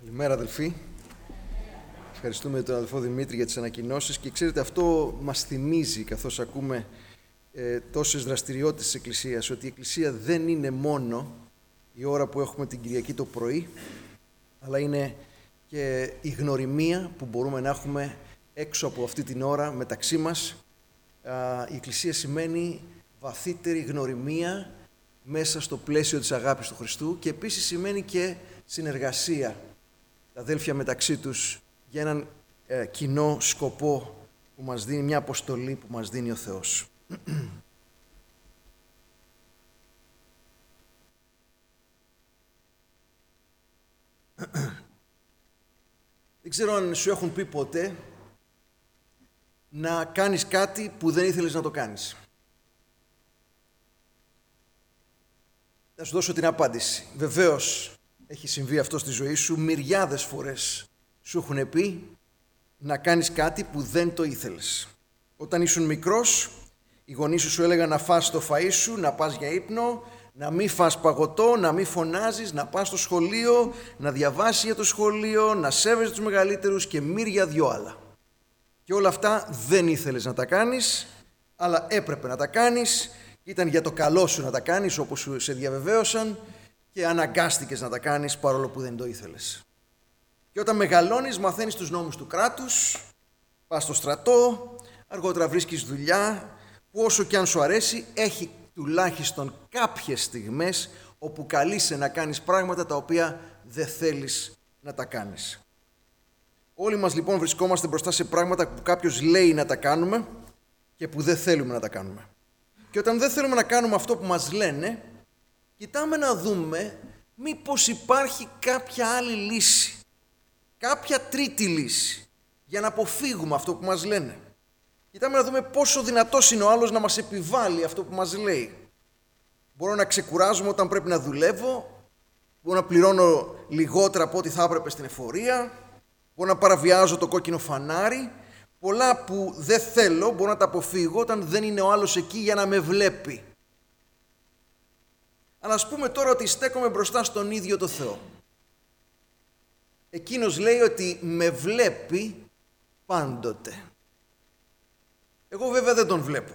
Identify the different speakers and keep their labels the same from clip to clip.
Speaker 1: Καλημέρα αδελφοί. Ευχαριστούμε τον αδελφό Δημήτρη για τις ανακοινώσεις και ξέρετε αυτό μας θυμίζει καθώς ακούμε τόσες δραστηριότητες της Εκκλησίας ότι η Εκκλησία δεν είναι μόνο η ώρα που έχουμε την Κυριακή το πρωί αλλά είναι και η γνωριμία που μπορούμε να έχουμε έξω από αυτή την ώρα μεταξύ μας. Η Εκκλησία σημαίνει βαθύτερη γνωριμία μέσα στο πλαίσιο της αγάπης του Χριστού και επίσης σημαίνει και συνεργασία τα αδέλφια μεταξύ τους για έναν κοινό σκοπό που μας δίνει, μια αποστολή που μας δίνει ο Θεός. Δεν ξέρω αν σου έχουν πει ποτέ να κάνεις κάτι που δεν ήθελες να το κάνεις. Θα σου δώσω την απάντηση. Βεβαίως έχει συμβεί αυτό στη ζωή σου, μυριάδες φορές σου έχουν πει να κάνεις κάτι που δεν το ήθελες. Όταν ήσουν μικρός, οι γονείς σου έλεγαν να φας το φαΐ σου, να πας για ύπνο, να μην φας παγωτό, να μην φωνάζεις, να πας στο σχολείο, να διαβάσεις για το σχολείο, να σέβεσαι τους μεγαλύτερους και μύρια δυο άλλα. Και όλα αυτά δεν ήθελες να τα κάνεις, αλλά έπρεπε να τα κάνεις, ήταν για το καλό σου να τα κάνεις όπως σε διαβεβαίωσαν και αναγκάστηκες να τα κάνεις παρόλο που δεν το ήθελες. Και όταν μεγαλώνεις μαθαίνεις τους νόμους του κράτους, πας στο στρατό, αργότερα βρίσκεις δουλειά που όσο και αν σου αρέσει έχει τουλάχιστον κάποιες στιγμές όπου καλείσαι να κάνεις πράγματα τα οποία δεν θέλεις να τα κάνεις. Όλοι μας λοιπόν βρισκόμαστε μπροστά σε πράγματα που κάποιος λέει να τα κάνουμε και που δεν θέλουμε να τα κάνουμε. Και όταν δεν θέλουμε να κάνουμε αυτό που μας λένε, κοιτάμε να δούμε μήπως υπάρχει κάποια άλλη λύση, κάποια τρίτη λύση για να αποφύγουμε αυτό που μας λένε. Κοιτάμε να δούμε πόσο δυνατός είναι ο άλλος να μας επιβάλλει αυτό που μας λέει. Μπορώ να ξεκουράζομαι όταν πρέπει να δουλεύω, μπορώ να πληρώνω λιγότερα από ό,τι θα έπρεπε στην εφορία, μπορώ να παραβιάζω το κόκκινο φανάρι. Πολλά που δεν θέλω μπορώ να τα αποφύγω όταν δεν είναι ο άλλος εκεί για να με βλέπει. Αλλά ας πούμε τώρα ότι στέκομαι μπροστά στον ίδιο το Θεό. Εκείνος λέει ότι με βλέπει πάντοτε. Εγώ βέβαια δεν τον βλέπω.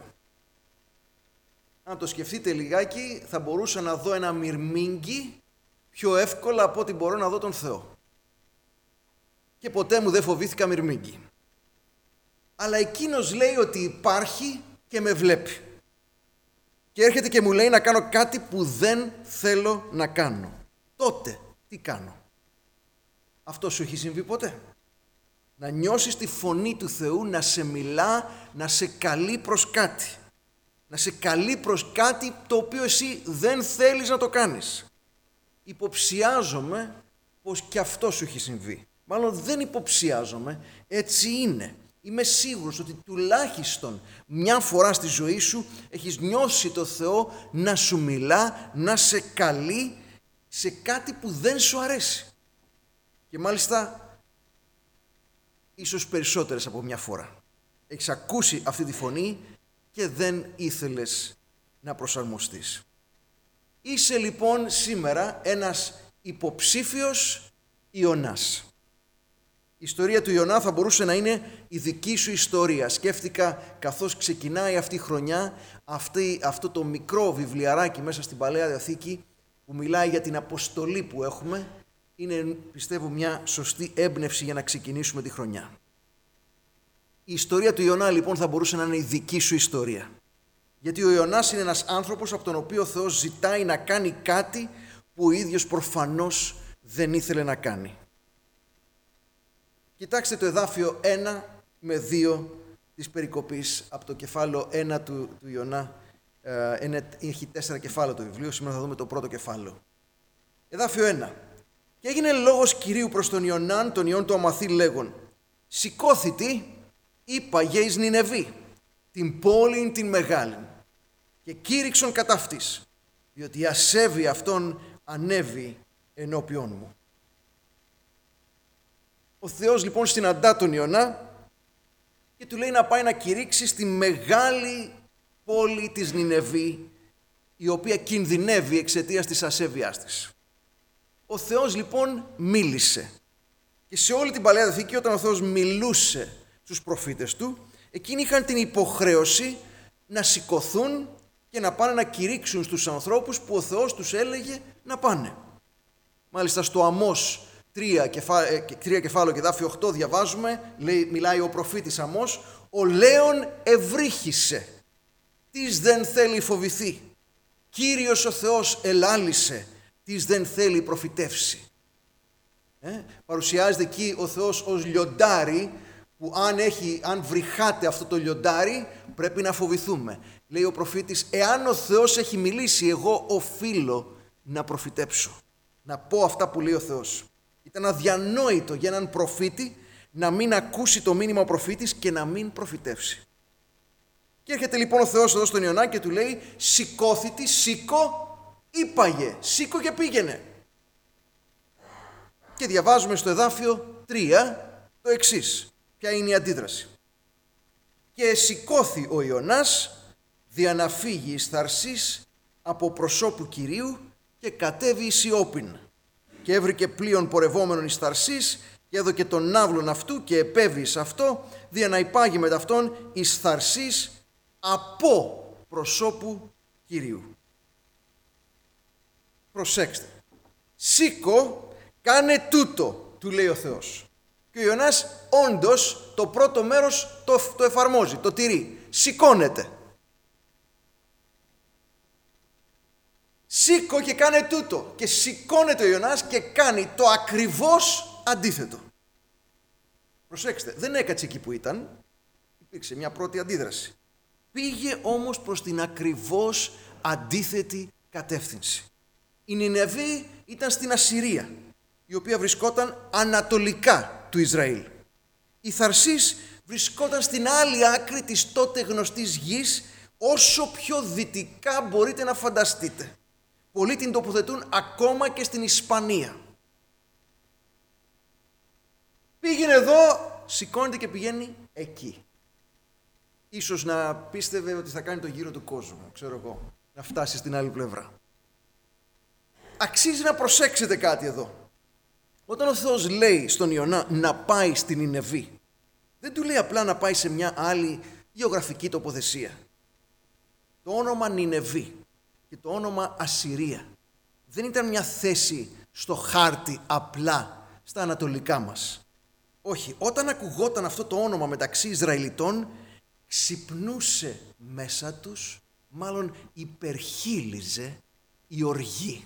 Speaker 1: Αν το σκεφτείτε λιγάκι θα μπορούσα να δω ένα μυρμήγκι πιο εύκολα από ό,τι μπορώ να δω τον Θεό. Και ποτέ μου δεν φοβήθηκα μυρμήγκι. Αλλά εκείνος λέει ότι υπάρχει και με βλέπει. Και έρχεται και μου λέει να κάνω κάτι που δεν θέλω να κάνω. Τότε τι κάνω? Αυτό σου έχει συμβεί ποτέ? Να νιώσεις τη φωνή του Θεού να σε μιλά, να σε καλεί προς κάτι. Να σε καλεί προς κάτι το οποίο εσύ δεν θέλεις να το κάνεις. Υποψιάζομαι πως και αυτό σου έχει συμβεί. Μάλλον δεν υποψιάζομαι, έτσι είναι. Είμαι σίγουρος ότι τουλάχιστον μια φορά στη ζωή σου έχεις νιώσει το Θεό να σου μιλά, να σε καλεί σε κάτι που δεν σου αρέσει. Και μάλιστα ίσως περισσότερες από μια φορά. Έχεις ακούσει αυτή τη φωνή και δεν ήθελες να προσαρμοστείς. Είσαι λοιπόν σήμερα ένας υποψήφιος Ιωνάς. Η ιστορία του Ιωνά θα μπορούσε να είναι η δική σου ιστορία. Σκέφτηκα καθώς ξεκινάει αυτή η χρονιά, αυτό το μικρό βιβλιαράκι μέσα στην Παλαιά Διαθήκη που μιλάει για την αποστολή που έχουμε, είναι πιστεύω μια σωστή έμπνευση για να ξεκινήσουμε τη χρονιά. Η ιστορία του Ιωνά λοιπόν θα μπορούσε να είναι η δική σου ιστορία. Γιατί ο Ιωνάς είναι ένας άνθρωπος από τον οποίο ο Θεός ζητάει να κάνει κάτι που ο ίδιος προφανώς δεν ήθελε να κάνει. Κοιτάξτε το εδάφιο 1 με 2 της περικοπής από το κεφάλαιο 1 του Ιωνά. Έχει 4 κεφάλαια το βιβλίο, σήμερα θα δούμε το πρώτο κεφάλαιο. Εδάφιο 1. Και έγινε λόγος Κυρίου προς τον Ιωνάν, τον ιόν του Αμαθή, λέγον: σηκώθητη, είπαγε εις Νινεβή, την πόλη την μεγάλη, και κήρυξον κατά αυτής, διότι η ασέβεια αυτών ανέβη ενώπιόν μου. Ο Θεός λοιπόν συναντά τον Ιωνά και του λέει να πάει να κηρύξει στη μεγάλη πόλη της Νινεβή, η οποία κινδυνεύει εξαιτίας της ασέβειάς της. Ο Θεός λοιπόν μίλησε Και σε όλη την Παλαιά Διαθήκη, όταν ο Θεός μιλούσε στους προφήτες του, εκείνοι είχαν την υποχρέωση να σηκωθούν και να πάνε να κηρύξουν στους ανθρώπους που ο Θεός τους έλεγε να πάνε. Μάλιστα στο Αμώς 3 κεφάλαιο και δάφιο 8 διαβάζουμε, μιλάει ο προφήτης Αμώς, «Ο Λέων ευρύχησε, τις δεν θέλει φοβηθεί. Κύριος ο Θεός ελάλησε, τις δεν θέλει προφητεύσει». Παρουσιάζεται εκεί ο Θεός ως λιοντάρι, που αν βρυχάται αυτό το λιοντάρι πρέπει να φοβηθούμε. Λέει ο προφήτης, εάν ο Θεός έχει μιλήσει, εγώ οφείλω να προφητέψω, να πω αυτά που λέει ο Θεός. Ήταν αδιανόητο για έναν προφήτη να μην ακούσει το μήνυμα ο προφήτης και να μην προφητεύσει. Και έρχεται λοιπόν ο Θεός εδώ στον Ιωνά και του λέει, σηκώθητη, σήκω, είπαγε, σήκω και πήγαινε. Και διαβάζουμε στο εδάφιο 3 το εξής. Ποια είναι η αντίδραση? «Και σηκώθη ο Ιωνάς, δια να φύγει εις Θαρσής από προσώπου Κυρίου και κατέβη εις Ιώπην. Και έβρικε πλοίον πορευόμενον εις Θαρσής και έδωκε τον ναύλον αυτού και επέβη εις αυτό, δια να υπάγει με ταυτόν εις Θαρσής από προσώπου Κυρίου». Προσέξτε. «Σήκω, κάνε τούτο», του λέει ο Θεός. Και ο Ιωνάς όντως το πρώτο μέρος το εφαρμόζει, το τηρεί. Σηκώνεται. Σήκω και κάνε τούτο. Και σηκώνεται ο Ιωνάς και κάνει το ακριβώς αντίθετο. Προσέξτε, δεν έκατσε εκεί που ήταν. Υπήρξε μια πρώτη αντίδραση. Πήγε όμως προς την ακριβώς αντίθετη κατεύθυνση. Η Νινεβή ήταν στην Ασσυρία, η οποία βρισκόταν ανατολικά του Ισραήλ. Η Θαρσής βρισκόταν στην άλλη άκρη της τότε γνωστής γης, όσο πιο δυτικά μπορείτε να φανταστείτε. Πολλοί την τοποθετούν ακόμα και στην Ισπανία. Πήγαινε εδώ, σηκώνεται και πηγαίνει εκεί. Ίσως να πίστευε ότι θα κάνει το γύρο του κόσμου, ξέρω εγώ, να φτάσει στην άλλη πλευρά. Αξίζει να προσέξετε κάτι εδώ. Όταν ο Θεός λέει στον Ιωνά να πάει στην Νινεβή, δεν του λέει απλά να πάει σε μια άλλη γεωγραφική τοποθεσία. Το όνομα Νινεβή και το όνομα Ασσυρία δεν ήταν μια θέση στο χάρτη απλά στα ανατολικά μας. Όχι, όταν ακουγόταν αυτό το όνομα μεταξύ Ισραηλιτών, ξυπνούσε μέσα τους, μάλλον υπερχείλιζε η οργή.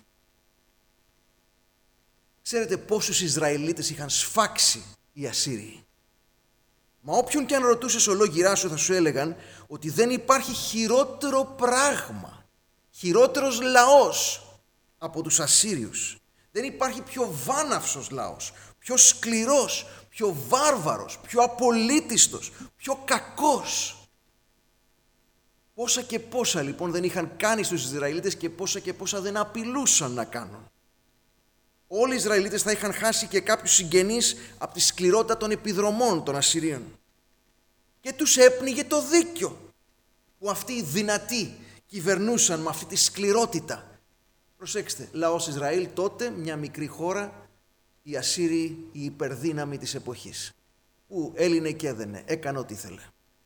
Speaker 1: Ξέρετε πόσους Ισραηλίτες είχαν σφάξει οι Ασσύριοι? Μα όποιον και αν ρωτούσες ολόγυρά σου θα σου έλεγαν ότι δεν υπάρχει χειρότερο πράγμα, χειρότερος λαός από τους Ασσύριους. Δεν υπάρχει πιο βάναυσος λαός, πιο σκληρός, πιο βάρβαρος, πιο απολύτιστος, πιο κακός. Πόσα και πόσα λοιπόν δεν είχαν κάνει στους Ισραηλίτες και πόσα δεν απειλούσαν να κάνουν. Όλοι οι Ισραηλίτες θα είχαν χάσει και κάποιους συγγενείς από τη σκληρότητα των επιδρομών των Ασσυρίων. Και τους έπνιγε το δίκιο που αυτοί οι δυνατοί κυβερνούσαν με αυτή τη σκληρότητα. Προσέξτε, λαός Ισραήλ τότε, μια μικρή χώρα, οι Ασσύριοι, η υπερδύναμη της εποχής, που έλυνε και έδαινε, έκανε ό,τι ήθελε.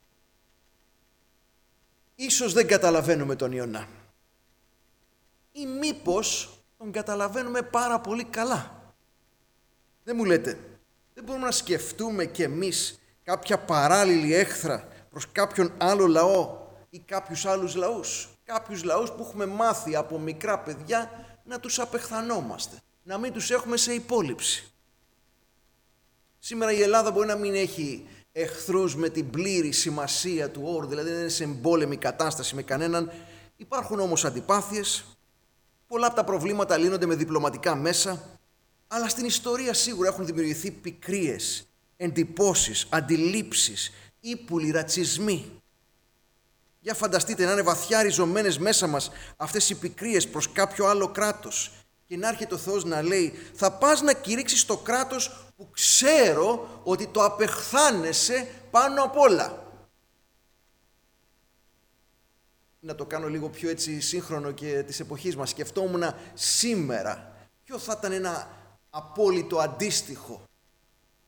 Speaker 1: Ίσως δεν καταλαβαίνουμε τον Ιωνά. Ή μήπως τον καταλαβαίνουμε πάρα πολύ καλά. Δεν μου λέτε, δεν μπορούμε να σκεφτούμε κι εμείς κάποια παράλληλη έχθρα προς κάποιον άλλο λαό ή κάποιους άλλους λαούς? Κάποιους λαούς που έχουμε μάθει από μικρά παιδιά να τους απεχθανόμαστε, να μην τους έχουμε σε υπόλοιψη. Σήμερα η Ελλάδα μπορεί να μην έχει εχθρούς με την πλήρη σημασία του όρου, δηλαδή δεν είναι σε εμπόλεμη κατάσταση με κανέναν. Υπάρχουν όμως αντιπάθειες. Πολλά από τα προβλήματα λύνονται με διπλωματικά μέσα, αλλά στην ιστορία σίγουρα έχουν δημιουργηθεί πικρίες, εντυπώσεις, αντιλήψεις, ύπουλοι, ρατσισμοί. Για φανταστείτε να είναι βαθιά ριζωμένες μέσα μας αυτές οι πικρίες προς κάποιο άλλο κράτος και να έρχεται ο Θεός να λέει, θα πας να κηρύξεις το κράτος που ξέρω ότι το απεχθάνεσαι πάνω απ' όλα. Να το κάνω λίγο πιο έτσι σύγχρονο και της εποχής μας. Σκεφτόμουν σήμερα ποιο θα ήταν ένα απόλυτο αντίστοιχο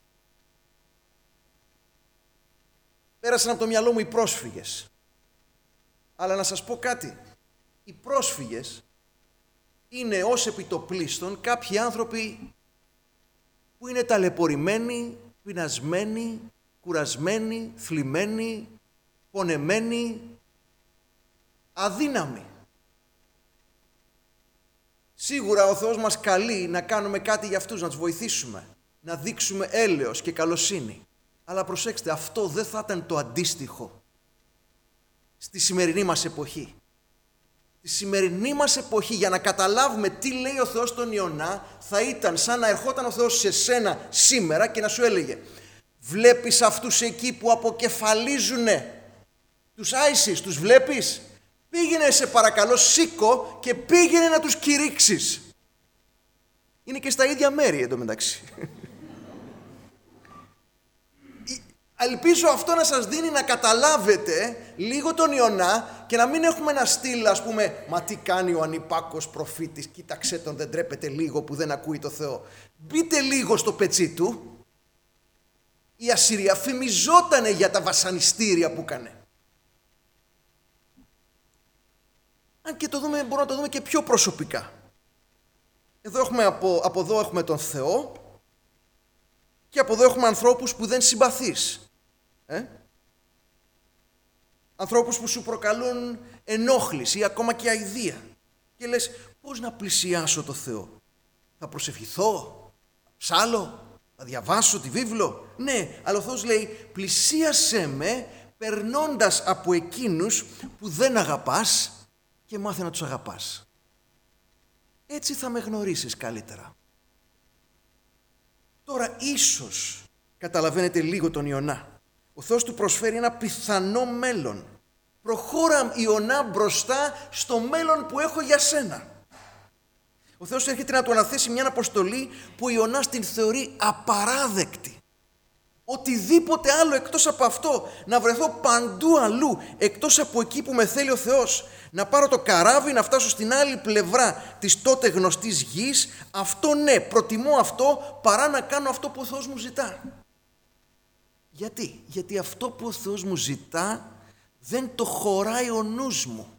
Speaker 1: πέρασαν από το μυαλό μου οι πρόσφυγες. Αλλά να σας πω κάτι. Οι πρόσφυγες είναι ως επιτοπλίστων κάποιοι άνθρωποι που είναι ταλαιπωρημένοι, πεινασμένοι, κουρασμένοι, θλιμμένοι, πονεμένοι, αδύναμοι. Σίγουρα ο Θεός μας καλεί να κάνουμε κάτι για αυτούς, να τους βοηθήσουμε, να δείξουμε έλεος και καλοσύνη. Αλλά προσέξτε, αυτό δεν θα ήταν το αντίστοιχο στη σημερινή μας εποχή. Στη σημερινή μας εποχή, για να καταλάβουμε τι λέει ο Θεός στον Ιωνά, θα ήταν σαν να ερχόταν ο Θεός σε σένα σήμερα και να σου έλεγε: βλέπεις αυτούς εκεί που αποκεφαλίζουνε τους ISIS, τους βλέπεις? Πήγαινε σε παρακαλώ, σήκω και πήγαινε να τους κηρύξεις. Είναι και στα ίδια μέρη εντωμεταξύ. Ελπίζω αυτό να σας δίνει να καταλάβετε λίγο τον Ιωνά και να μην έχουμε ένα στυλ, ας πούμε, μα τι κάνει ο ανυπάκος προφήτης, κοίταξε τον, δεν τρέπεται λίγο που δεν ακούει το Θεό. Μπείτε λίγο στο πετσί του. Η Ασσυρία φημιζότανε για τα βασανιστήρια που έκανε. Αν και μπορούμε να το δούμε και πιο προσωπικά. Εδώ έχουμε, από εδώ έχουμε τον Θεό και από εδώ έχουμε ανθρώπους που δεν συμπαθείς. Ανθρώπους που σου προκαλούν ενόχληση ή ακόμα και αηδία. Και λες, πώς να πλησιάσω το Θεό? Θα προσευχηθώ, θα ψάλω, θα διαβάσω τη βίβλο? Ναι, αλλά ο Θεός λέει, πλησίασέ με περνώντας από εκείνους που δεν αγαπάς και μάθε να τους αγαπάς. Έτσι θα με γνωρίσεις καλύτερα. Τώρα ίσως καταλαβαίνετε λίγο τον Ιωνά. Ο Θεός του προσφέρει ένα πιθανό μέλλον. Προχώρα Ιωνά μπροστά στο μέλλον που έχω για σένα. Ο Θεός έρχεται να του αναθέσει μια αποστολή που ο Ιωνάς την θεωρεί απαράδεκτη. Οτιδήποτε άλλο εκτός από αυτό, να βρεθώ παντού αλλού εκτός από εκεί που με θέλει ο Θεός, να πάρω το καράβι, να φτάσω στην άλλη πλευρά της τότε γνωστής γης, αυτό ναι, προτιμώ αυτό παρά να κάνω αυτό που ο Θεός μου ζητά. Γιατί αυτό που ο Θεός μου ζητά δεν το χωράει ο νους μου.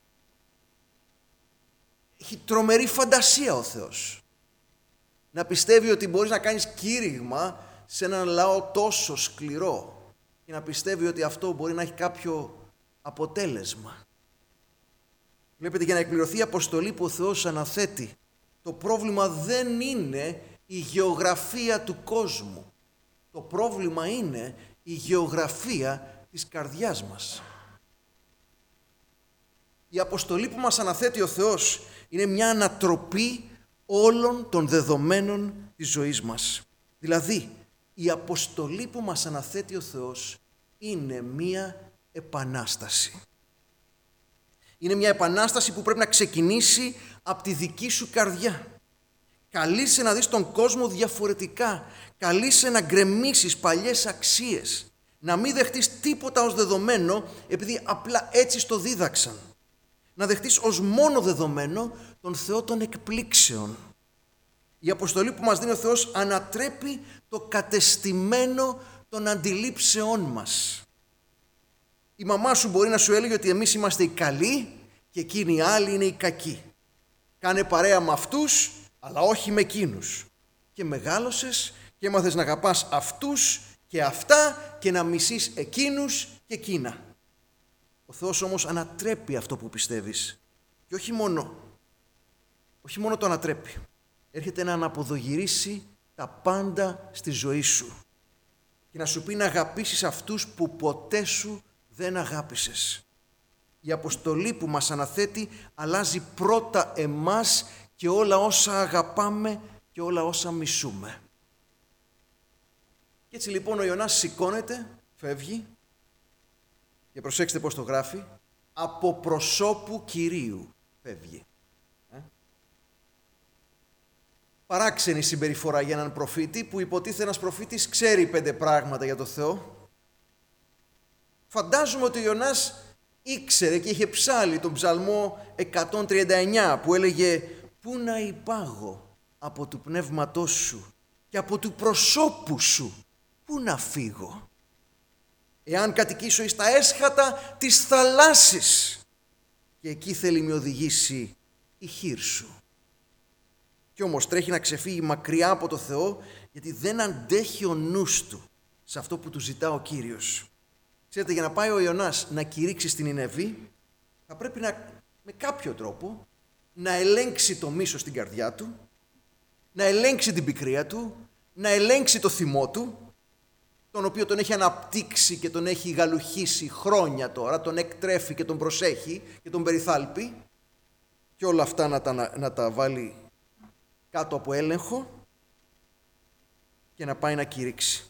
Speaker 1: Έχει τρομερή φαντασία ο Θεός. Να πιστεύει ότι μπορείς να κάνεις κήρυγμα σε έναν λαό τόσο σκληρό και να πιστεύει ότι αυτό μπορεί να έχει κάποιο αποτέλεσμα. Βλέπετε, για να εκπληρωθεί η αποστολή που ο Θεός αναθέτει, το πρόβλημα δεν είναι η γεωγραφία του κόσμου. Το πρόβλημα είναι η γεωγραφία της καρδιάς μας. Η αποστολή που μας αναθέτει ο Θεός είναι μια ανατροπή όλων των δεδομένων της ζωής μας. Δηλαδή, η αποστολή που μας αναθέτει ο Θεός είναι μια επανάσταση. Είναι μια επανάσταση που πρέπει να ξεκινήσει από τη δική σου καρδιά. Καλείσαι να δεις τον κόσμο διαφορετικά. Καλείσαι να γκρεμίσεις παλιές αξίες. Να μην δεχτείς τίποτα ως δεδομένο επειδή απλά έτσι στο δίδαξαν. Να δεχτείς ως μόνο δεδομένο τον Θεό των εκπλήξεων. Η αποστολή που μας δίνει ο Θεός ανατρέπει το κατεστημένο των αντιλήψεών μας. Η μαμά σου μπορεί να σου έλεγε ότι εμείς είμαστε οι καλοί και εκείνοι οι άλλοι είναι οι κακοί. Κάνε παρέα με αυτούς, αλλά όχι με εκείνους. Και μεγάλωσες και έμαθες να αγαπάς αυτούς και αυτά και να μισείς εκείνους και εκείνα. Ο Θεός όμως ανατρέπει αυτό που πιστεύεις. Και όχι μόνο το ανατρέπει. Έρχεται να αναποδογυρίσει τα πάντα στη ζωή σου. Και να σου πει να αγαπήσεις αυτούς που ποτέ σου δεν αγάπησες. Η αποστολή που μας αναθέτει αλλάζει πρώτα εμάς και όλα όσα αγαπάμε και όλα όσα μισούμε. Και έτσι λοιπόν ο Ιωνάς σηκώνεται, φεύγει και προσέξτε πώς το γράφει, από προσώπου Κυρίου φεύγει. Παράξενη συμπεριφορά για έναν προφήτη που υποτίθεται ένας προφήτης ξέρει 5 πράγματα για το Θεό. Φαντάζομαι ότι ο Ιωνάς ήξερε και είχε ψάλει τον ψαλμό 139 που έλεγε «Πού να υπάγω από του πνεύματός σου και από του προσώπου σου, πού να φύγω». εάν κατοικήσω εις τα έσχατα της θαλάσσης, και εκεί θέλει με οδηγήσει η χείρ σου. Κι όμως τρέχει να ξεφύγει μακριά από το Θεό, γιατί δεν αντέχει ο νους του σε αυτό που του ζητά ο Κύριος. Ξέρετε, για να πάει ο Ιωνάς να κηρύξει στην Νινεβή, θα πρέπει με κάποιο τρόπο να ελέγξει το μίσος στην καρδιά του, να ελέγξει την πικρία του, να ελέγξει το θυμό του, τον οποίο τον έχει αναπτύξει και τον έχει γαλουχίσει χρόνια τώρα, τον εκτρέφει και τον προσέχει και τον περιθάλπει, και όλα αυτά να τα βάλει κάτω από έλεγχο και να πάει να κηρύξει.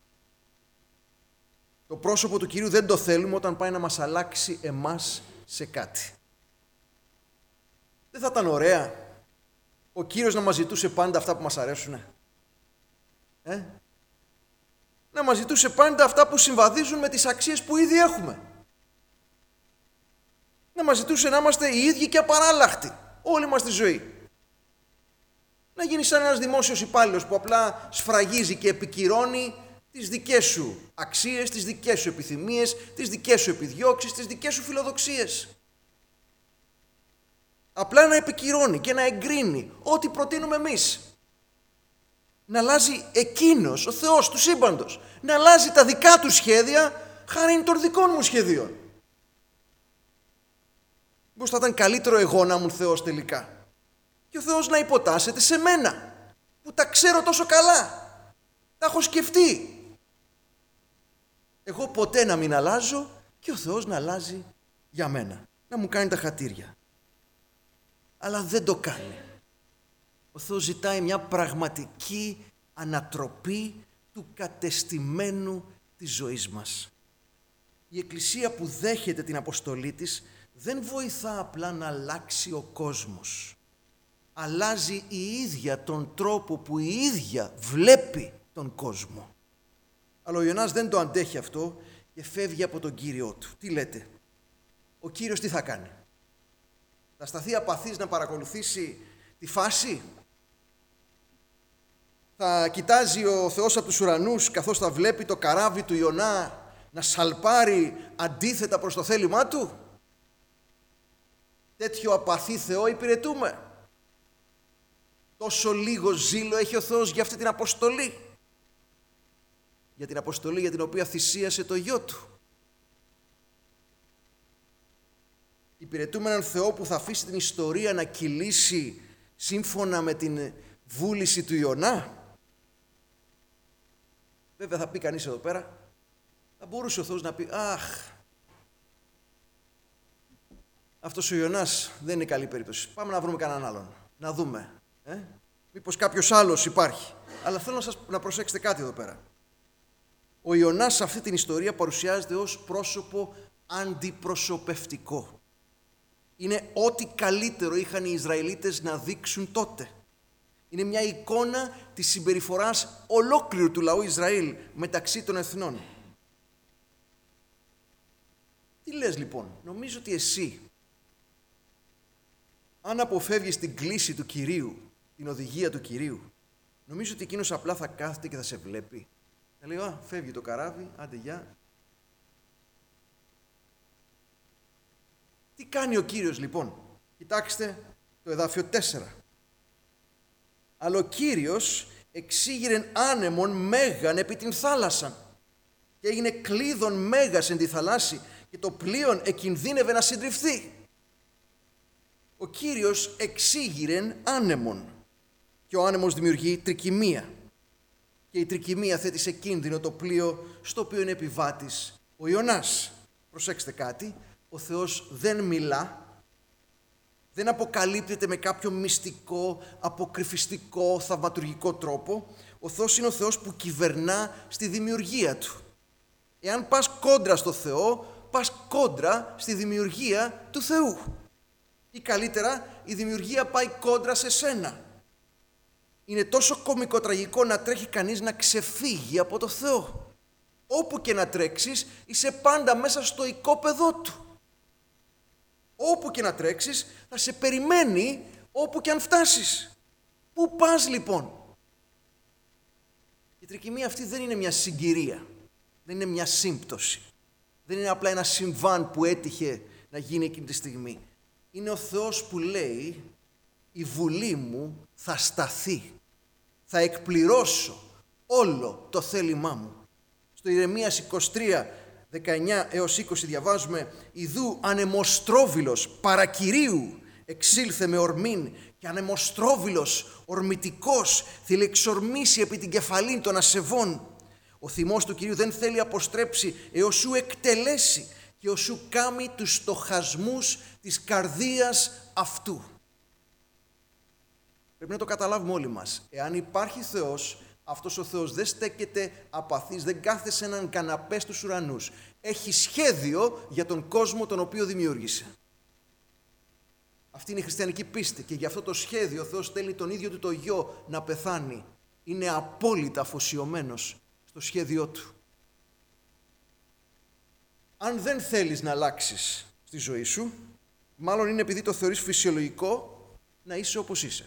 Speaker 1: Το πρόσωπο του Κυρίου δεν το θέλουμε όταν πάει να μας αλλάξει εμάς σε κάτι. Δεν θα ήταν ωραία ο Κύριος να μας ζητούσε πάντα αυτά που μας αρέσουν? Να μας ζητούσε πάντα αυτά που συμβαδίζουν με τις αξίες που ήδη έχουμε. Να μας ζητούσε να είμαστε οι ίδιοι και απαράλλαχτοι όλη μας τη ζωή. Να γίνει σαν ένας δημόσιος υπάλληλος που απλά σφραγίζει και επικυρώνει τις δικές σου αξίες, τις δικές σου επιθυμίες, τις δικές σου επιδιώξεις, τις δικές σου φιλοδοξίες. Απλά να επικυρώνει και να εγκρίνει ό,τι προτείνουμε εμείς. Να αλλάζει εκείνος, ο Θεός του σύμπαντος, να αλλάζει τα δικά του σχέδια χάρη των δικών μου σχεδίων. Πώς θα ήταν καλύτερο εγώ να ήμουν Θεός τελικά, και ο Θεός να υποτάσσεται σε μένα, που τα ξέρω τόσο καλά, τα έχω σκεφτεί. Εγώ ποτέ να μην αλλάζω και ο Θεός να αλλάζει για μένα, να μου κάνει τα χατήρια. Αλλά δεν το κάνει. Ο Θεός ζητάει μια πραγματική ανατροπή του κατεστημένου της ζωής μας. Η Εκκλησία που δέχεται την αποστολή της δεν βοηθά απλά να αλλάξει ο κόσμος. Αλλάζει η ίδια τον τρόπο που η ίδια βλέπει τον κόσμο. Αλλά ο Ιωνάς δεν το αντέχει αυτό και φεύγει από τον Κύριό του. Τι λέτε? Ο Κύριος τι θα κάνει? Θα σταθεί απαθής να παρακολουθήσει τη φάση? Θα κοιτάζει ο Θεός από τους ουρανούς καθώς θα βλέπει το καράβι του Ιωνά να σαλπάρει αντίθετα προς το θέλημά του? Τέτοιο απαθή Θεό υπηρετούμε? Τόσο λίγο ζήλο έχει ο Θεός για αυτή την αποστολή? Για την αποστολή για την οποία θυσίασε το γιο του? Υπηρετούμε έναν Θεό που θα αφήσει την ιστορία να κυλήσει σύμφωνα με την βούληση του Ιωνά? Βέβαια θα πει κανείς εδώ πέρα, θα μπορούσε ο Θεός να πει, αχ, αυτός ο Ιωνάς δεν είναι καλή περίπτωση, πάμε να βρούμε κανέναν άλλον, να δούμε, μήπως κάποιος άλλος υπάρχει. Αλλά θέλω να προσέξετε κάτι εδώ πέρα. Ο Ιωνάς σε αυτή την ιστορία παρουσιάζεται ως πρόσωπο αντιπροσωπευτικό. Είναι ό,τι καλύτερο είχαν οι Ισραηλίτες να δείξουν τότε. Είναι μια εικόνα της συμπεριφοράς ολόκληρου του λαού Ισραήλ μεταξύ των εθνών. Τι λες λοιπόν? Νομίζω ότι εσύ, αν αποφεύγεις την κλήση του Κυρίου, την οδηγία του Κυρίου, νομίζω ότι εκείνος απλά θα κάθεται και θα σε βλέπει. Θα λέει, α, φεύγει το καράβι, άντε γεια. Τι κάνει ο Κύριος λοιπόν? Κοιτάξτε το εδάφιο 4. Αλλά ο Κύριος εξήγηρεν άνεμον μέγαν επί την θάλασσαν και έγινε κλείδων μέγας εν τη θαλάσση και το πλοίον εκινδύνευε να συντριφθεί. Ο Κύριος εξήγηρεν άνεμον και ο άνεμος δημιουργεί τρικυμία και η τρικυμία θέτει σε κίνδυνο το πλοίο στο οποίο είναι επιβάτης ο Ιωνάς. Προσέξτε κάτι, ο Θεός δεν μιλά, δεν αποκαλύπτεται με κάποιο μυστικό, αποκρυφιστικό, θαυματουργικό τρόπο. Ο Θεός είναι ο Θεός που κυβερνά στη δημιουργία του. Εάν πας κόντρα στο Θεό, πας κόντρα στη δημιουργία του Θεού. Ή καλύτερα, η δημιουργία πάει κόντρα σε σένα. Είναι τόσο κωμικοτραγικό να τρέχει κανείς να ξεφύγει από το Θεό. Όπου και να τρέξεις, είσαι πάντα μέσα στο οικόπεδό του. Όπου και να τρέξεις, θα σε περιμένει όπου και αν φτάσεις. Πού πας λοιπόν? Η τρικυμία αυτή δεν είναι μια συγκυρία, δεν είναι μια σύμπτωση. Δεν είναι απλά ένα συμβάν που έτυχε να γίνει εκείνη τη στιγμή. Είναι ο Θεός που λέει η βουλή μου θα σταθεί. Θα εκπληρώσω όλο το θέλημά μου. Στο Ιερεμίας 23, 19 έως 20 διαβάζουμε «Ιδού ανεμοστρόβιλος παρακυρίου εξήλθε με ορμήν και ανεμοστρόβιλος ορμητικός θέλει εξορμήσει επί την κεφαλήν των ασεβών. Ο θυμός του Κυρίου δεν θέλει αποστρέψει έως σου εκτελέσει και ως σου κάμει τους στοχασμούς της καρδίας αυτού». Πρέπει να το καταλάβουμε όλοι μας. Εάν υπάρχει Θεός, αυτός ο Θεός δεν στέκεται απαθής, δεν κάθεται σε έναν καναπέ στους ουρανούς. Έχει σχέδιο για τον κόσμο τον οποίο δημιούργησε. Αυτή είναι η χριστιανική πίστη και για αυτό το σχέδιο ο Θεός στέλνει τον ίδιο του το γιο να πεθάνει. Είναι απόλυτα αφοσιωμένος στο σχέδιό του. Αν δεν θέλεις να αλλάξεις στη ζωή σου, μάλλον είναι επειδή το θεωρείς φυσιολογικό να είσαι όπως είσαι.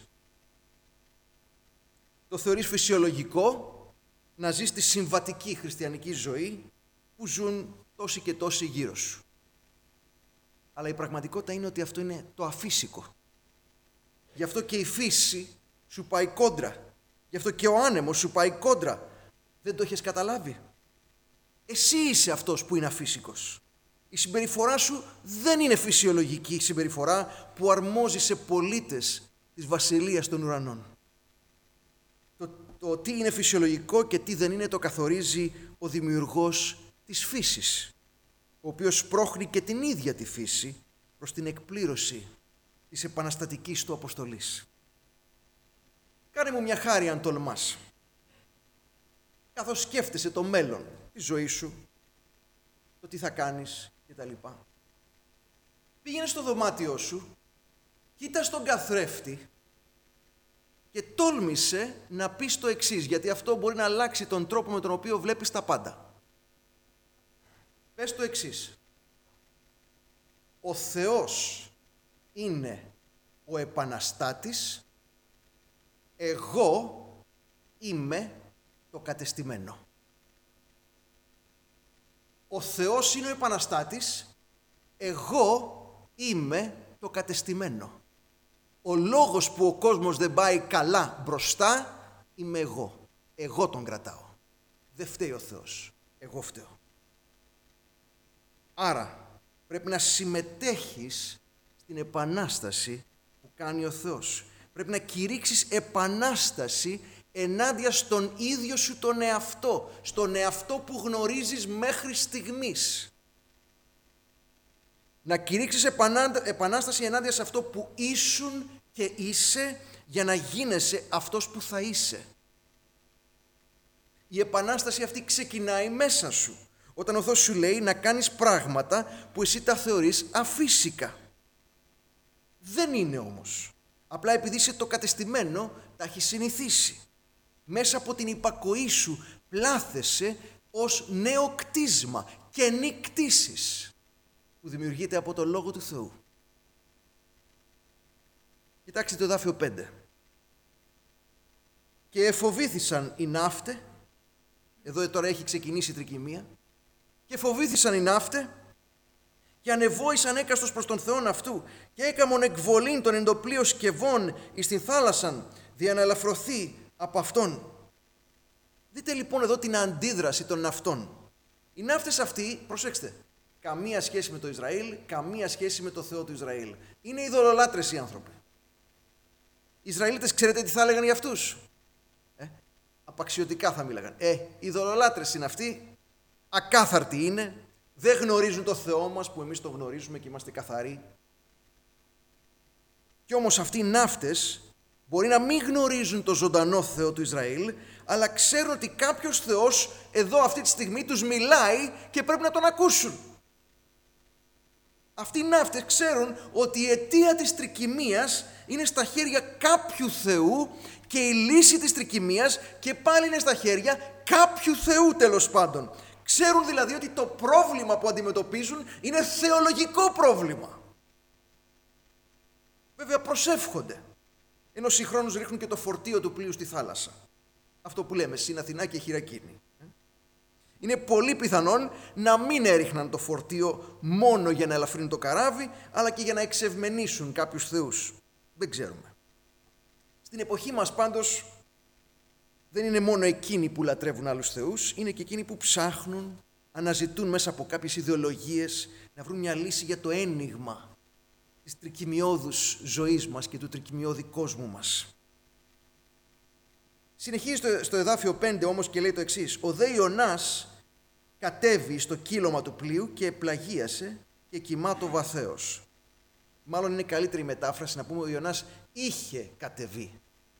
Speaker 1: Το θεωρείς φυσιολογικό να ζεις τη συμβατική χριστιανική ζωή που ζουν τόσοι και τόσοι γύρω σου. Αλλά η πραγματικότητα είναι ότι αυτό είναι το αφύσικο. Γι' αυτό και η φύση σου πάει κόντρα. Γι' αυτό και ο άνεμος σου πάει κόντρα. Δεν το έχεις καταλάβει. Εσύ είσαι αυτός που είναι αφύσικος. Η συμπεριφορά σου δεν είναι φυσιολογική συμπεριφορά που αρμόζει σε πολίτες της βασιλείας των ουρανών. Το τι είναι φυσιολογικό και τι δεν είναι το καθορίζει ο δημιουργός της φύσης, ο οποίος πρόχνει και την ίδια τη φύση προς την εκπλήρωση της επαναστατικής του αποστολής. Κάνε μου μια χάρη αν τολμάς. Καθώς σκέφτεσαι το μέλλον, τη ζωή σου, το τι θα κάνεις κτλ. Πήγαινε στο δωμάτιό σου, κοίτα στον καθρέφτη και τόλμησε να πεις το εξής, γιατί αυτό μπορεί να αλλάξει τον τρόπο με τον οποίο βλέπεις τα πάντα. Πες το εξής. Ο Θεός είναι ο επαναστάτης, εγώ είμαι το κατεστημένο. Ο Θεός είναι ο επαναστάτης, εγώ είμαι το κατεστημένο. Ο λόγος που ο κόσμος δεν πάει καλά μπροστά είμαι εγώ. Εγώ τον κρατάω. Δεν φταίει ο Θεός. Εγώ φταίω. Άρα πρέπει να συμμετέχεις στην επανάσταση που κάνει ο Θεός. Πρέπει να κηρύξεις επανάσταση ενάντια στον ίδιο σου τον εαυτό, στον εαυτό που γνωρίζεις μέχρι στιγμής. Να κηρύξεις επανάσταση ενάντια σε αυτό που ήσουν και είσαι για να γίνεσαι αυτός που θα είσαι. Η επανάσταση αυτή ξεκινάει μέσα σου, όταν ο Θεός σου λέει να κάνεις πράγματα που εσύ τα θεωρείς αφύσικα. Δεν είναι όμως. Απλά επειδή είσαι το κατεστημένο, τα έχεις συνηθίσει. Μέσα από την υπακοή σου πλάθεσαι ως νέο κτίσμα, καινή κτίσεις που δημιουργείται από το Λόγο του Θεού. Κοιτάξτε το εδάφιο 5. Και εφοβήθησαν οι ναύτε, εδώ τώρα έχει ξεκινήσει η τρικυμία, και φοβήθησαν οι ναύτε και ανεβόησαν έκαστος προς τον Θεόν αυτού και έκαμον εκβολήν των εντοπλίων σκευών εις την θάλασσαν δια να ελαφρωθεί από αυτόν. Δείτε λοιπόν εδώ την αντίδραση των ναυτών. Οι ναύτες αυτοί, προσέξτε, καμία σχέση με το Ισραήλ, καμία σχέση με το Θεό του Ισραήλ. Είναι ειδωλολάτρες οι άνθρωποι. Οι Ισραηλίτες ξέρετε τι θα έλεγαν για αυτούς? Απαξιωτικά θα μίλαγαν. Ειδωλολάτρες είναι αυτοί, ακάθαρτοι είναι, δεν γνωρίζουν το Θεό μας που εμείς το γνωρίζουμε και είμαστε καθαροί. Κι όμως αυτοί οι ναύτες μπορεί να μην γνωρίζουν το ζωντανό Θεό του Ισραήλ, αλλά ξέρουν ότι κάποιος Θεός εδώ αυτή τη στιγμή τους μιλάει και πρέπει να τον ακούσουν. Αυτοί οι ναύτες ξέρουν ότι η αιτία της τρικυμίας είναι στα χέρια κάποιου Θεού και η λύση της τρικυμίας και πάλι είναι στα χέρια κάποιου Θεού, τέλος πάντων. Ξέρουν δηλαδή ότι το πρόβλημα που αντιμετωπίζουν είναι θεολογικό πρόβλημα. Βέβαια προσεύχονται, ενώ συγχρόνως ρίχνουν και το φορτίο του πλοίου στη θάλασσα. Αυτό που λέμε, Συν Αθηνά και Χειρακίνη. Είναι πολύ πιθανόν να μην έριχναν το φορτίο μόνο για να ελαφρύνουν το καράβι, αλλά και για να εξευμενήσουν κάποιους θεούς. Δεν ξέρουμε. Στην εποχή μας πάντως δεν είναι μόνο εκείνοι που λατρεύουν άλλους θεούς, είναι και εκείνοι που ψάχνουν, αναζητούν μέσα από κάποιες ιδεολογίες να βρουν μια λύση για το ένιγμα της τρικυμιώδους ζωής μας και του τρικυμιώδη κόσμου μας. Συνεχίζει στο εδάφιο 5 όμως και λέει το εξής: «Ο δε Ιωνάς κατέβη στο κύλωμα του πλοίου και πλαγίασε και κοιμάτω βαθέως». Μάλλον είναι καλύτερη μετάφραση να πούμε ο Ιωνάς είχε κατεβεί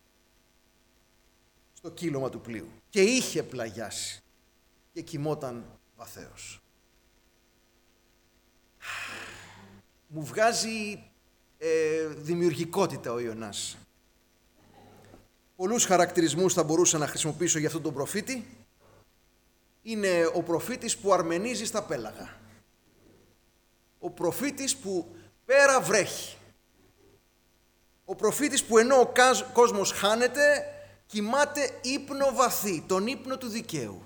Speaker 1: στο κύλωμα του πλοίου και είχε πλαγιάσει και κοιμόταν βαθέως. Μου βγάζει δημιουργικότητα ο Ιωνάς. Πολλούς χαρακτηρισμούς θα μπορούσα να χρησιμοποιήσω για αυτόν τον προφήτη. Είναι ο προφήτης που αρμενίζει στα πέλαγα. Ο προφήτης που πέρα βρέχει. Ο προφήτης που ενώ ο κόσμος χάνεται, κοιμάται ύπνο βαθύ, τον ύπνο του δικαίου.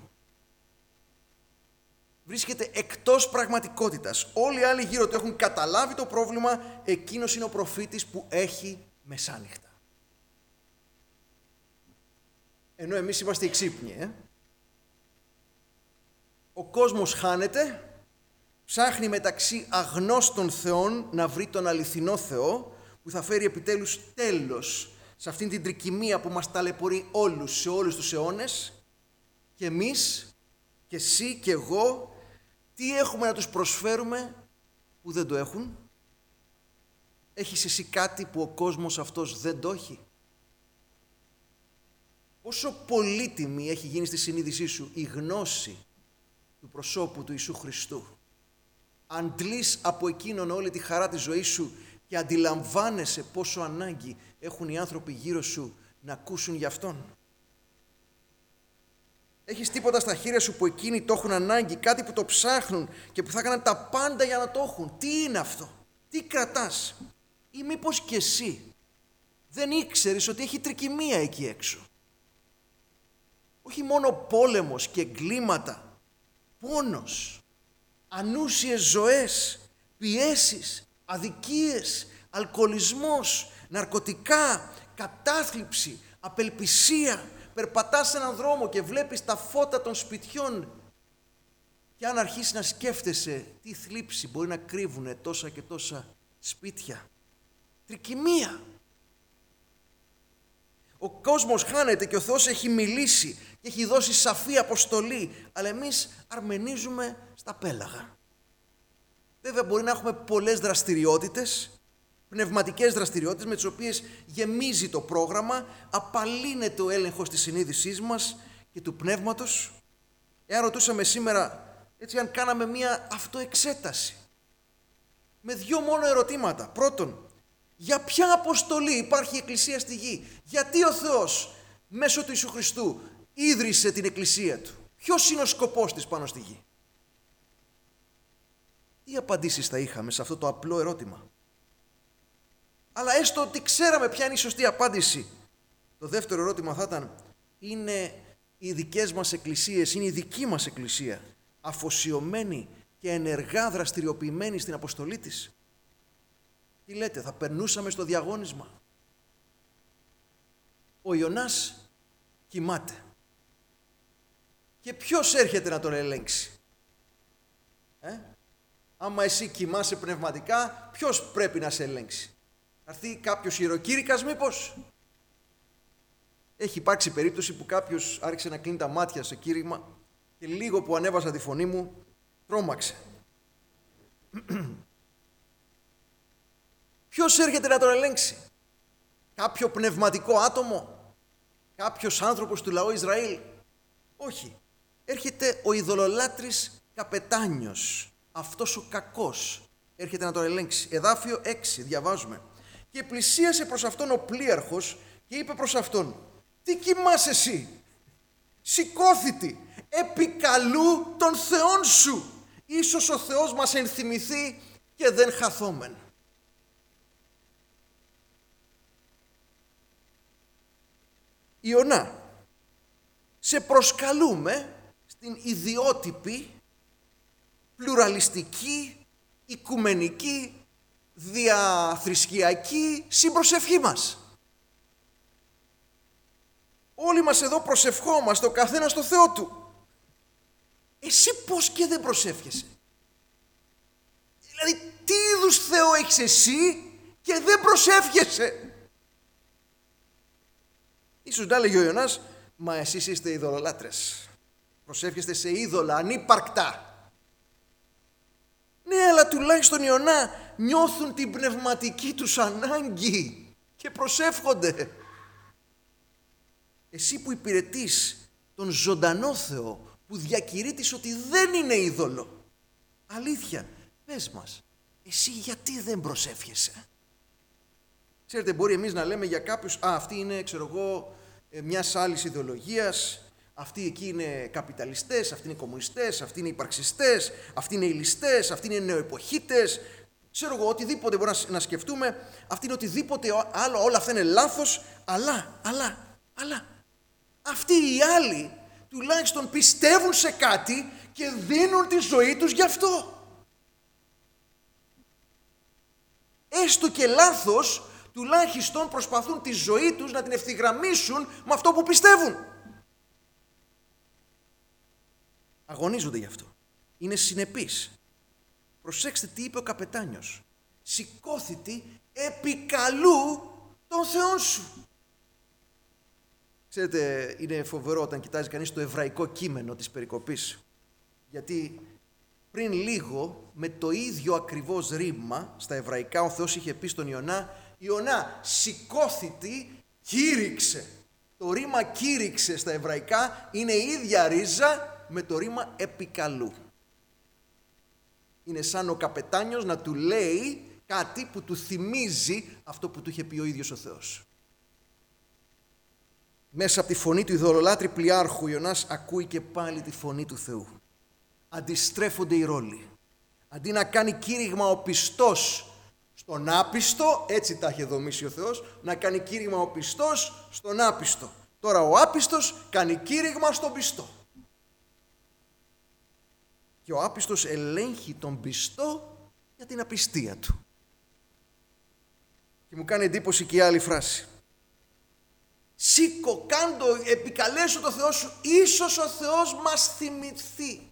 Speaker 1: Βρίσκεται εκτός πραγματικότητας. Όλοι οι άλλοι γύρω του έχουν καταλάβει το πρόβλημα, εκείνος είναι ο προφήτης που έχει μεσάνυχτα. Ενώ εμείς είμαστε οι ξύπνοι. Ο κόσμος χάνεται, ψάχνει μεταξύ αγνώστων θεών να βρει τον αληθινό Θεό, που θα φέρει επιτέλους τέλος σε αυτήν την τρικυμία που μας ταλαιπωρεί όλους, σε όλους τους αιώνες. Και εμείς, και εσύ και εγώ, τι έχουμε να τους προσφέρουμε που δεν το έχουν? Έχεις εσύ κάτι που ο κόσμος αυτός δεν το έχει? Πόσο πολύτιμη έχει γίνει στη συνείδησή σου η γνώση του προσώπου του Ιησού Χριστού? Αντλείς από εκείνον όλη τη χαρά της ζωής σου και αντιλαμβάνεσαι πόσο ανάγκη έχουν οι άνθρωποι γύρω σου να ακούσουν γι' Αυτόν. Έχεις τίποτα στα χέρια σου που εκείνοι το έχουν ανάγκη, κάτι που το ψάχνουν και που θα έκαναν τα πάντα για να το έχουν? Τι είναι αυτό? Τι κρατάς? Ή μήπως και εσύ δεν ήξερες ότι έχει τρικυμία εκεί έξω? Όχι μόνο πόλεμος και εγκλήματα, πόνος, ανούσιες ζωές, πιέσεις, αδικίες, αλκοολισμός, ναρκωτικά, κατάθλιψη, απελπισία. Περπατάς σε έναν δρόμο και βλέπεις τα φώτα των σπιτιών και αν αρχίσεις να σκέφτεσαι τι θλίψη μπορεί να κρύβουνε τόσα και τόσα σπίτια. Τρικυμία. Ο κόσμος χάνεται και ο Θεός έχει μιλήσει και έχει δώσει σαφή αποστολή, αλλά εμείς αρμενίζουμε στα πέλαγα. Βέβαια μπορεί να έχουμε πολλές δραστηριότητες, πνευματικές δραστηριότητες με τις οποίες γεμίζει το πρόγραμμα, απαλύνεται ο έλεγχος της συνείδησής μας και του πνεύματος. Εάν ρωτούσαμε σήμερα, έτσι αν κάναμε μία αυτοεξέταση με 2 μόνο ερωτήματα. Πρώτον, για ποια αποστολή υπάρχει η Εκκλησία στη γη? Γιατί ο Θεός μέσω του Ιησού Χριστού ίδρυσε την Εκκλησία Του? Ποιος είναι ο σκοπός της πάνω στη γη? Τι απαντήσεις θα είχαμε σε αυτό το απλό ερώτημα? Αλλά έστω ότι ξέραμε ποια είναι η σωστή απάντηση, το δεύτερο ερώτημα θα ήταν: είναι οι δικές μας εκκλησίες, είναι η δική μας εκκλησία αφοσιωμένη και ενεργά δραστηριοποιημένη στην αποστολή της? Τι λέτε, θα περνούσαμε στο διαγώνισμα? Ο Ιωνάς κοιμάται. Και ποιος έρχεται να τον ελέγξει? Άμα εσύ κοιμάσαι πνευματικά, ποιος πρέπει να σε ελέγξει? Θα έρθει κάποιος ιεροκήρυκας μήπως? Έχει υπάρξει περίπτωση που κάποιος άρχισε να κλείνει τα μάτια σε κήρυγμα και λίγο που ανέβασα τη φωνή μου τρόμαξε. Ποιος έρχεται να τον ελέγξει? Κάποιο πνευματικό άτομο? Κάποιος άνθρωπος του λαού Ισραήλ? Όχι. Έρχεται ο ειδωλολάτρης καπετάνιος, αυτός ο κακός έρχεται να τον ελέγξει. Εδάφιο 6 διαβάζουμε: και πλησίασε προς αυτόν ο πλοίαρχος και είπε προς αυτόν: τι κοιμάσαι εσύ? Σηκώθητη, επικαλού των θεών σου, ίσως ο Θεός μας ενθυμηθεί και δεν χαθόμεν. Ιωνά, σε προσκαλούμε στην ιδιότυπη, πλουραλιστική, οικουμενική, διαθρησκειακή συμπροσευχή μας. Όλοι μας εδώ προσευχόμαστε, ο καθένας στο Θεό του. Εσύ πώς και δεν προσεύχεσαι? Δηλαδή, τι είδους Θεό έχεις εσύ και δεν προσεύχεσαι? Ίσως να έλεγε ο Ιωνάς, μα εσείς είστε ειδωλολάτρες. Προσεύχεστε σε είδωλα ανύπαρκτα. Ναι, αλλά τουλάχιστον οι Ιωνά νιώθουν την πνευματική τους ανάγκη και προσεύχονται. Εσύ που υπηρετείς τον ζωντανό Θεό, που διακηρύττεις ότι δεν είναι είδωλο, αλήθεια, πες μας, εσύ γιατί δεν προσεύχεσαι? Ξέρετε, μπορεί εμείς να λέμε για κάποιους, αυτοί είναι, ξέρω εγώ, μιας άλλης ιδεολογίας, αυτοί εκεί είναι καπιταλιστές, αυτοί είναι κομμουνιστές, αυτοί είναι υπαρξιστές, αυτοί είναι ηλιστές, αυτοί είναι νεοεποχίτες, ξέρω εγώ, οτιδήποτε μπορεί να σκεφτούμε, αυτοί είναι οτιδήποτε άλλο, όλα αυτά είναι λάθος, αλλά, αυτοί οι άλλοι τουλάχιστον πιστεύουν σε κάτι και δίνουν τη ζωή τους γι' αυτό. Έστω και λάθος, τουλάχιστον προσπαθούν τη ζωή τους να την ευθυγραμμίσουν με αυτό που πιστεύουν. Αγωνίζονται γι' αυτό. Είναι συνεπείς. Προσέξτε τι είπε ο καπετάνιος. Σηκώθητη επικαλού τον Θεόν σου. Ξέρετε, είναι φοβερό όταν κοιτάζει κανείς το εβραϊκό κείμενο της περικοπής. Γιατί πριν λίγο, με το ίδιο ακριβώς ρήμα, στα εβραϊκά ο Θεός είχε πει στον Ιωνά, Ιωνά, σηκώθητη, κήρυξε. Το ρήμα κήρυξε στα εβραϊκά είναι η ίδια ρίζα με το ρήμα επικαλού. Είναι σαν ο καπετάνιος να του λέει κάτι που του θυμίζει αυτό που του είχε πει ο ίδιος ο Θεός. Μέσα από τη φωνή του ειδωλολάτρη πλοιάρχου, ο Ιωνάς ακούει και πάλι τη φωνή του Θεού. Αντιστρέφονται οι ρόλοι. Αντί να κάνει κήρυγμα ο πιστός στον άπιστο, έτσι τα είχε δομήσει ο Θεός, να κάνει κήρυγμα ο πιστός στον άπιστο. Τώρα ο άπιστος κάνει κήρυγμα στον πιστό. Και ο άπιστος ελέγχει τον πιστό για την απιστία του. Και μου κάνει εντύπωση και η άλλη φράση. Σήκω, κάντο, επικαλέσω το Θεό σου, ίσως ο Θεός μας θυμηθεί.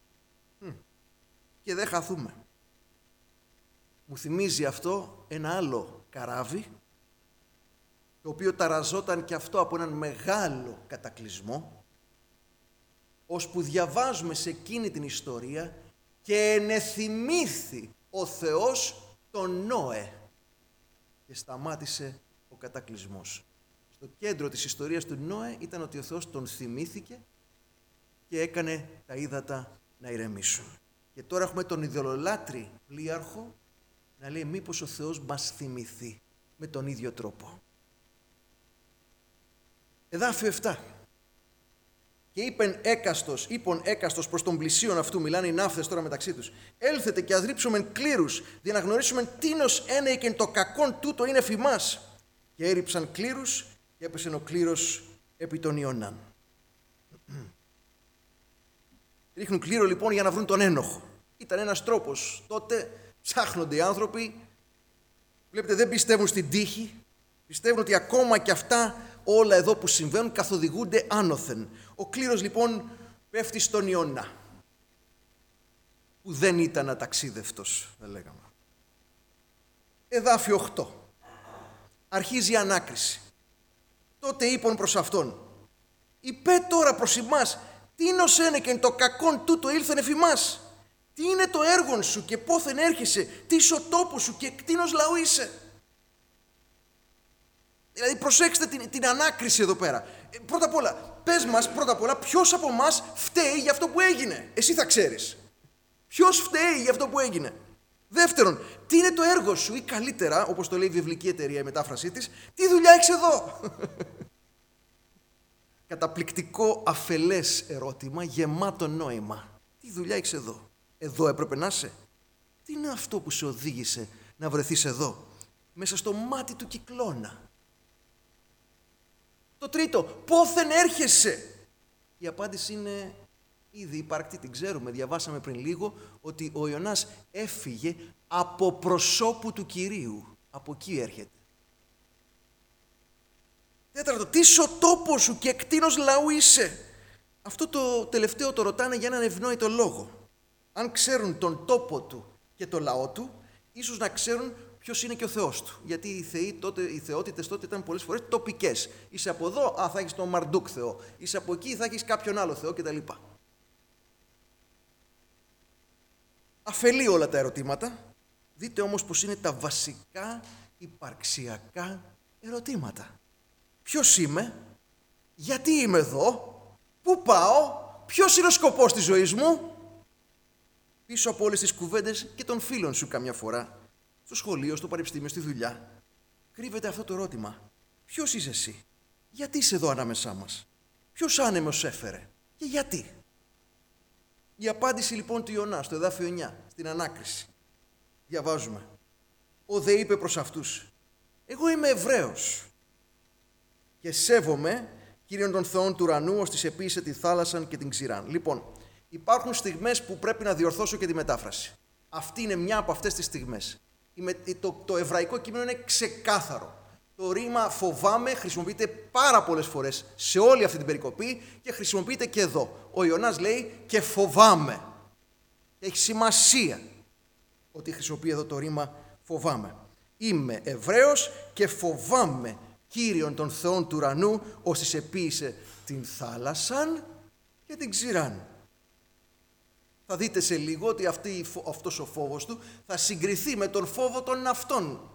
Speaker 1: Και δεν χαθούμε. Μου θυμίζει αυτό ένα άλλο καράβι, το οποίο ταραζόταν και αυτό από έναν μεγάλο κατακλυσμό, ώσπου διαβάζουμε σε εκείνη την ιστορία και ενεθυμήθη ο Θεός τον Νόε και σταμάτησε ο κατακλυσμός. Στο κέντρο της ιστορίας του Νόε ήταν ότι ο Θεός τον θυμήθηκε και έκανε τα ύδατα να ηρεμήσουν. Και τώρα έχουμε τον ειδωλολάτρη πλοίαρχο να λέει μήπως ο Θεός μας θυμηθεί με τον ίδιο τρόπο. Εδάφιο 7. Και είπεν έκαστος προς τον πλησίον αυτού, μιλάνε οι ναύτες τώρα μεταξύ τους, έλθετε και αδρύψομεν κλήρους, για να γνωρίσουμε τίνος ένεικεν το κακόν τούτο είναι φημάς. Και έριψαν κλήρους και έπεσε ο κλήρος επί των Ιωνάν. Ρίχνουν κλήρο λοιπόν για να βρουν τον ένοχο. Ήταν ένας τρόπος. Τότε ψάχνονται οι άνθρωποι, βλέπετε δεν πιστεύουν στην τύχη, πιστεύουν ότι ακόμα και αυτά όλα εδώ που συμβαίνουν καθοδηγούνται άνωθεν. Ο κλήρος λοιπόν πέφτει στον Ιωνά, που δεν ήταν αταξίδευτος, θα λέγαμε. Εδάφιο 8. Αρχίζει η ανάκριση. Τότε είπαν προς αυτόν, «Υπέ τώρα προς ημάς, τίνος ένεκεν το κακόν τούτο ήλθεν εφ' ημάς. Τι είναι το έργον σου και πόθεν έρχεσαι, τι ο τόπος σου και κτίνος λαού είσαι». Δηλαδή προσέξτε την ανάκριση εδώ πέρα. Πρώτα απ' όλα, πες μας πρώτα απ' όλα ποιος από εμάς φταίει για αυτό που έγινε. Εσύ θα ξέρεις. Ποιος φταίει για αυτό που έγινε. Δεύτερον, τι είναι το έργο σου ή καλύτερα, όπως το λέει η βιβλική εταιρεία η μετάφρασή της, τι δουλειά έχεις εδώ. Καταπληκτικό αφελές ερώτημα, γεμάτο νόημα. Τι δουλειά έχεις εδώ. Εδώ έπρεπε να είσαι. Τι είναι αυτό που σε οδήγησε να βρεθείς εδώ, μέσα στο μάτι του κυκλώνα. Το τρίτο, πόθεν έρχεσαι. Η απάντηση είναι ήδη υπαρκτή, την ξέρουμε, διαβάσαμε πριν λίγο ότι ο Ιωνάς έφυγε από προσώπου του Κυρίου. Από εκεί έρχεται. Τέταρτο, τι ο τόπος σου και κτήνος λαού είσαι. Αυτό το τελευταίο το ρωτάνε για έναν ευνόητο λόγο. Αν ξέρουν τον τόπο του και το λαό του, ίσως να ξέρουν ποιος είναι και ο Θεός του. Γιατί οι θεότητες τότε ήταν πολλές φορές τοπικές. Είσαι από εδώ, θα έχεις τον Μαρντούκ Θεό. Είσαι από εκεί, θα έχεις κάποιον άλλο Θεό κτλ. Αφελεί όλα τα ερωτήματα. Δείτε όμως πως είναι τα βασικά υπαρξιακά ερωτήματα. Ποιος είμαι, γιατί είμαι εδώ, πού πάω, ποιος είναι ο σκοπός της ζωής μου. Πίσω από όλες τις κουβέντες και των φίλων σου καμιά φορά, στο σχολείο, στο πανεπιστήμιο, στη δουλειά, κρύβεται αυτό το ερώτημα. Ποιος είσαι εσύ, γιατί είσαι εδώ ανάμεσά μας, ποιος άνεμος έφερε και γιατί. Η απάντηση λοιπόν του Ιωνά στο εδάφιο 9, στην ανάκριση. Διαβάζουμε. Ο δε είπε προς αυτούς, εγώ είμαι Εβραίος και σέβομαι Κύριον των Θεών του ουρανού, ως της επίησε τη θάλασσαν και την ξηράν. Λοιπόν, υπάρχουν στιγμές που πρέπει να διορθώσω και τη μετάφραση. Αυτή είναι μια από αυτές τις στιγμές. Το εβραϊκό κείμενο είναι ξεκάθαρο. Το ρήμα φοβάμαι χρησιμοποιείται πάρα πολλές φορές σε όλη αυτή την περικοπή και χρησιμοποιείται και εδώ. Ο Ιωνάς λέει και φοβάμαι. Έχει σημασία ότι χρησιμοποιεί εδώ το ρήμα φοβάμαι. Είμαι Εβραίος και φοβάμαι Κύριον των Θεών του ουρανού, ως της επίησε την θάλασσαν και την ξηράν. Θα δείτε σε λίγο ότι αυτός ο φόβος του θα συγκριθεί με τον φόβο των ναυτών.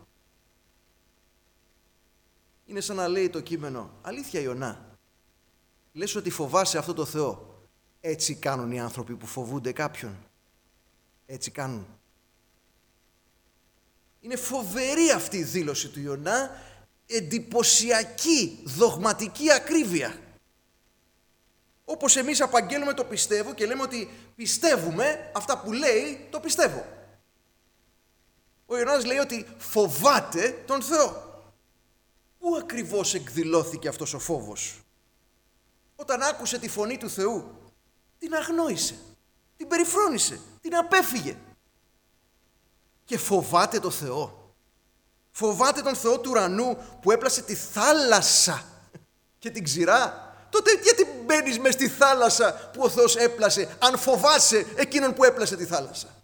Speaker 1: Είναι σαν να λέει το κείμενο, αλήθεια Ιωνά, λες ότι φοβάσαι αυτό το Θεό. Έτσι κάνουν οι άνθρωποι που φοβούνται κάποιον. Έτσι κάνουν. Είναι φοβερή αυτή η δήλωση του Ιωνά, εντυπωσιακή, δογματική ακρίβεια. Όπως εμείς απαγγέλουμε το πιστεύω και λέμε ότι πιστεύουμε, αυτά που λέει το πιστεύω. Ο Ιωνάς λέει ότι φοβάται τον Θεό. Πού ακριβώς εκδηλώθηκε αυτός ο φόβος? Όταν άκουσε τη φωνή του Θεού, την αγνόησε, την περιφρόνησε, την απέφυγε. Και φοβάται τον Θεό. Φοβάται τον Θεό του ουρανού που έπλασε τη θάλασσα και την ξηρά. Τότε γιατί μπαίνεις μες στη θάλασσα που ο Θεός έπλασε, αν φοβάσαι εκείνον που έπλασε τη θάλασσα?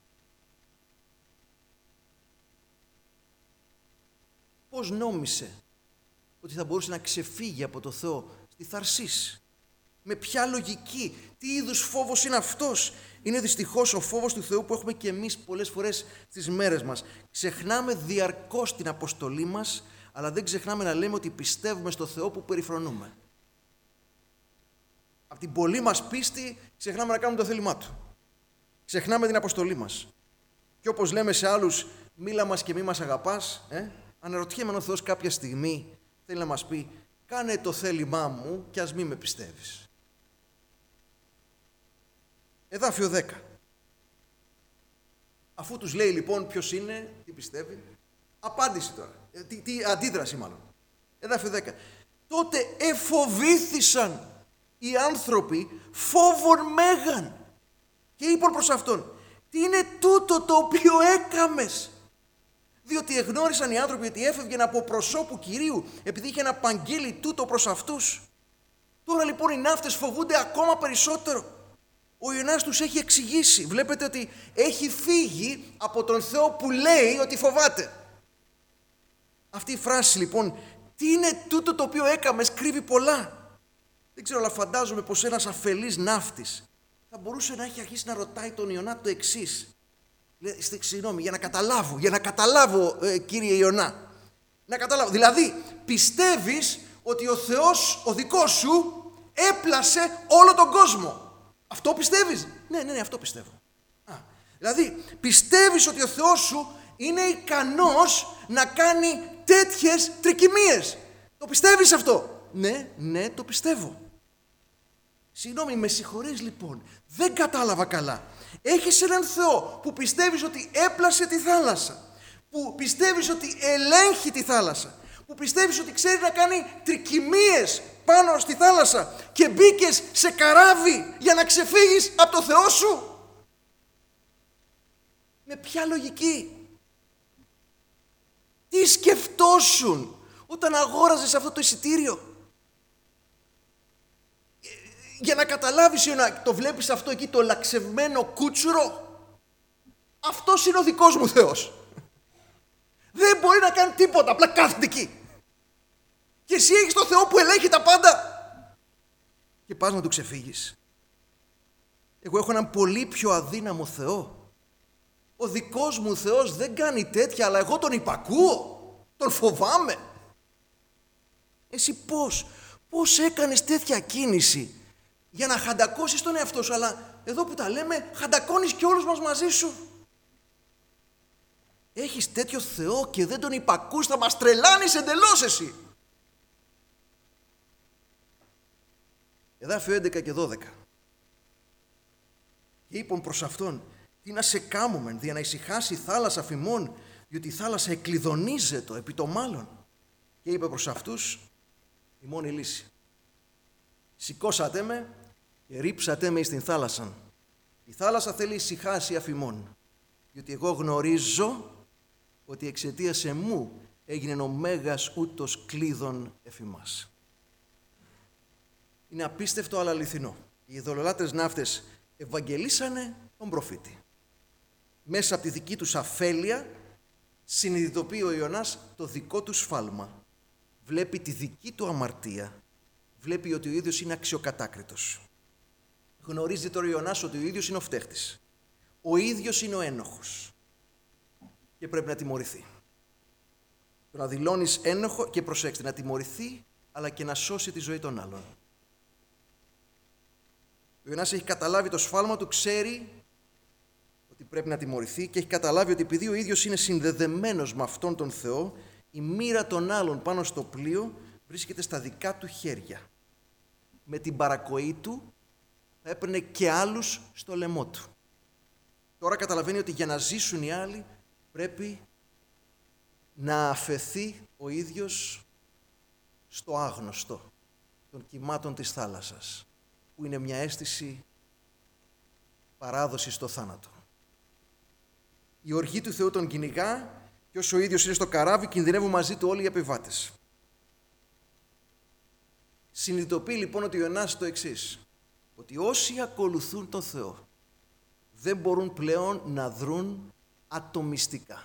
Speaker 1: Πώς νόμισε ότι θα μπορούσε να ξεφύγει από το Θεό στη Θαρσής? Με ποια λογική? Τι είδους φόβος είναι αυτός? Είναι δυστυχώς ο φόβος του Θεού που έχουμε και εμείς πολλές φορές στις μέρες μας. Ξεχνάμε διαρκώς την αποστολή μας, αλλά δεν ξεχνάμε να λέμε ότι πιστεύουμε στο Θεό που περιφρονούμε. Από την πολλή μας πίστη ξεχνάμε να κάνουμε το θέλημά Του. Ξεχνάμε την αποστολή μας. Και όπως λέμε σε άλλους, μίλα μας και μη μας αγαπάς, αναρωτιέμαι αν ο Θεός κάποια στιγμή θέλει να μας πει, κάνε το θέλημά μου και ας μη με πιστεύεις. Εδάφιο 10. Αφού τους λέει λοιπόν ποιος είναι, τι πιστεύει, απάντηση τώρα, τι αντίδραση μάλλον. Εδάφιο 10. Τότε εφοβήθησαν οι άνθρωποι φόβον μέγαν και είπαν προς αυτόν, τι είναι τούτο το οποίο έκαμες? Διότι εγνώρισαν οι άνθρωποι ότι έφευγαν από προσώπου Κυρίου επειδή είχε απαγγείλει τούτο προς αυτούς. Τώρα λοιπόν οι ναύτες φοβούνται ακόμα περισσότερο. Ο Ιωνάς τους έχει εξηγήσει. Βλέπετε ότι έχει φύγει από τον Θεό που λέει ότι φοβάται. Αυτή η φράση λοιπόν, τι είναι τούτο το οποίο έκαμες, κρύβει πολλά. Δεν ξέρω, αλλά φαντάζομαι πως ένας αφελής ναύτης θα μπορούσε να έχει αρχίσει να ρωτάει τον Ιωνά το εξής. Συγγνώμη, για να καταλάβω κύριε Ιωνά. Να καταλάβω. Δηλαδή, πιστεύεις ότι ο Θεός, ο δικός σου, έπλασε όλο τον κόσμο. Αυτό πιστεύεις? Ναι, αυτό πιστεύω. Δηλαδή, πιστεύεις ότι ο Θεός σου είναι ικανός να κάνει τέτοιες τρικυμίες. Το πιστεύεις αυτό? Ναι, το πιστεύω. Συγγνώμη, με συγχωρείς λοιπόν, δεν κατάλαβα καλά. Έχεις έναν Θεό που πιστεύεις ότι έπλασε τη θάλασσα, που πιστεύεις ότι ελέγχει τη θάλασσα, που πιστεύεις ότι ξέρει να κάνει τρικυμίες πάνω στη θάλασσα και μπήκες σε καράβι για να ξεφύγεις από το Θεό σου? Με ποια λογική? Τι σκεφτόσουν όταν αγόραζες αυτό το εισιτήριο? Για να καταλάβεις, το βλέπεις αυτό εκεί, το λαξευμένο κούτσουρο? Αυτός είναι ο δικός μου Θεός. Δεν μπορεί να κάνει τίποτα, απλά κάθεται εκεί. Και εσύ έχεις το Θεό που ελέγχει τα πάντα και πας να του ξεφύγεις. Εγώ έχω έναν πολύ πιο αδύναμο Θεό. Ο δικός μου Θεός δεν κάνει τέτοια, αλλά εγώ τον υπακούω, τον φοβάμαι. Εσύ πώς έκανες τέτοια κίνηση για να χαντακώσεις τον εαυτό σου, αλλά εδώ που τα λέμε χαντακώνεις και όλους μας μαζί σου. Έχεις τέτοιο Θεό και δεν τον υπακούς, θα μας τρελάνεις εντελώς εσύ. Εδάφιο 11 και 12. Και είπαν προς αυτόν, τι να σε κάμωμεν, δια να ησυχάσει η θάλασσα φημών, διότι η θάλασσα εκλειδονίζεται επί το μάλλον. Και είπε προς αυτούς, η μόνη λύση. Σηκώσατε με και ρίψατε με εις την θάλασσα. Η θάλασσα θέλει ησυχάσει αφημών, διότι εγώ γνωρίζω ότι εξαιτίας εμού έγινε ο μέγας ούτος κλείδων εφημάς. Είναι απίστευτο αλλά αληθινό. Οι ειδωλολάτρες ναύτες ευαγγελίσανε τον προφήτη. Μέσα από τη δική τους αφέλεια συνειδητοποιεί ο Ιωνάς το δικό του σφάλμα. Βλέπει τη δική του αμαρτία. Βλέπει ότι ο ίδιος είναι αξιοκατάκριτος. Γνωρίζει τώρα ο Ιωνάς ότι ο ίδιος είναι ο φταίχτης. Ο ίδιος είναι ο ένοχος. Και πρέπει να τιμωρηθεί. Το να δηλώνεις ένοχο και προσέξτε, να τιμωρηθεί αλλά και να σώσει τη ζωή των άλλων. Ο Ιωνάς έχει καταλάβει το σφάλμα του, ξέρει ότι πρέπει να τιμωρηθεί και έχει καταλάβει ότι επειδή ο ίδιος είναι συνδεδεμένος με αυτόν τον Θεό, η μοίρα των άλλων πάνω στο πλοίο βρίσκεται στα δικά του χέρια. Με την παρακοή του θα έπαιρνε και άλλους στο λαιμό του. Τώρα καταλαβαίνει ότι για να ζήσουν οι άλλοι πρέπει να αφαιθεί ο ίδιος στο άγνωστο των κυμάτων της θάλασσας, που είναι μια αίσθηση παράδοση στο θάνατο. Η οργή του Θεού τον κυνηγά και όσο ο ίδιος είναι στο καράβι κινδυνεύουν μαζί του όλοι οι επιβάτες. Συνειδητοποιεί λοιπόν ότι ο Ιωνάς το εξής, ότι όσοι ακολουθούν τον Θεό δεν μπορούν πλέον να δρουν ατομιστικά.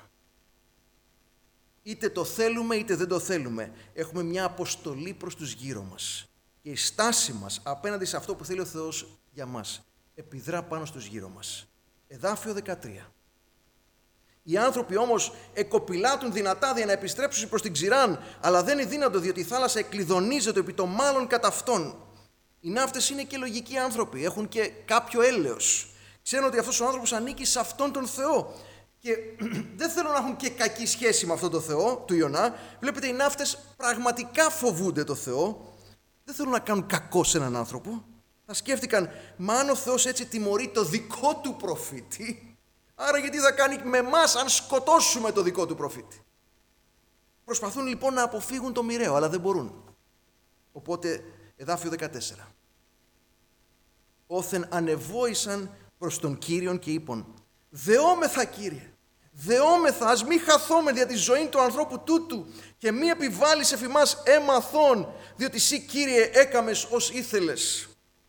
Speaker 1: Είτε το θέλουμε είτε δεν το θέλουμε. Έχουμε μια αποστολή προς τους γύρω μας. Και η στάση μας απέναντι σε αυτό που θέλει ο Θεός για μας επιδρά πάνω στους γύρω μας. Εδάφιο 13. Οι άνθρωποι όμως εκοπηλάτουν δυνατά για να επιστρέψουν προς την ξηράν, αλλά δεν είναι δύνατο διότι η θάλασσα εκκλειδονίζεται επί το μάλλον κατά αυτόν. Οι ναύτες είναι και λογικοί άνθρωποι, έχουν και κάποιο έλεος. Ξέρουν ότι αυτός ο άνθρωπος ανήκει σε αυτόν τον Θεό και δεν θέλουν να έχουν και κακή σχέση με αυτόν τον Θεό του Ιωνά. Βλέπετε, οι ναύτες πραγματικά φοβούνται τον Θεό. Δεν θέλουν να κάνουν κακό σε έναν άνθρωπο. Θα σκέφτηκαν, μα αν ο Θεός έτσι τιμωρεί το δικό του προφήτη, άρα γιατί θα κάνει με εμάς αν σκοτώσουμε το δικό του προφήτη? Προσπαθούν λοιπόν να αποφύγουν το μοιραίο, αλλά δεν μπορούν. Οπότε, εδάφιο 14. Όθεν ανεβόησαν προς τον Κύριον και είπαν, δεόμεθα Κύριε, δεόμεθα, ας μη χαθούμε δια τη ζωή του ανθρώπου τούτου και μη επιβάλλεις εφ' ημάς έμαθον, διότι εσύ Κύριε έκαμες ως ήθελες.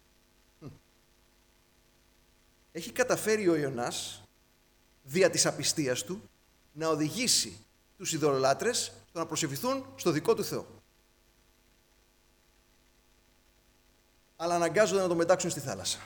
Speaker 1: Έχει καταφέρει ο Ιωνάς δια της απιστίας του να οδηγήσει τους ειδωλολάτρες στο να προσευχηθούν στο δικό του Θεό. Αλλά αναγκάζονται να το μετάξουν στη θάλασσα.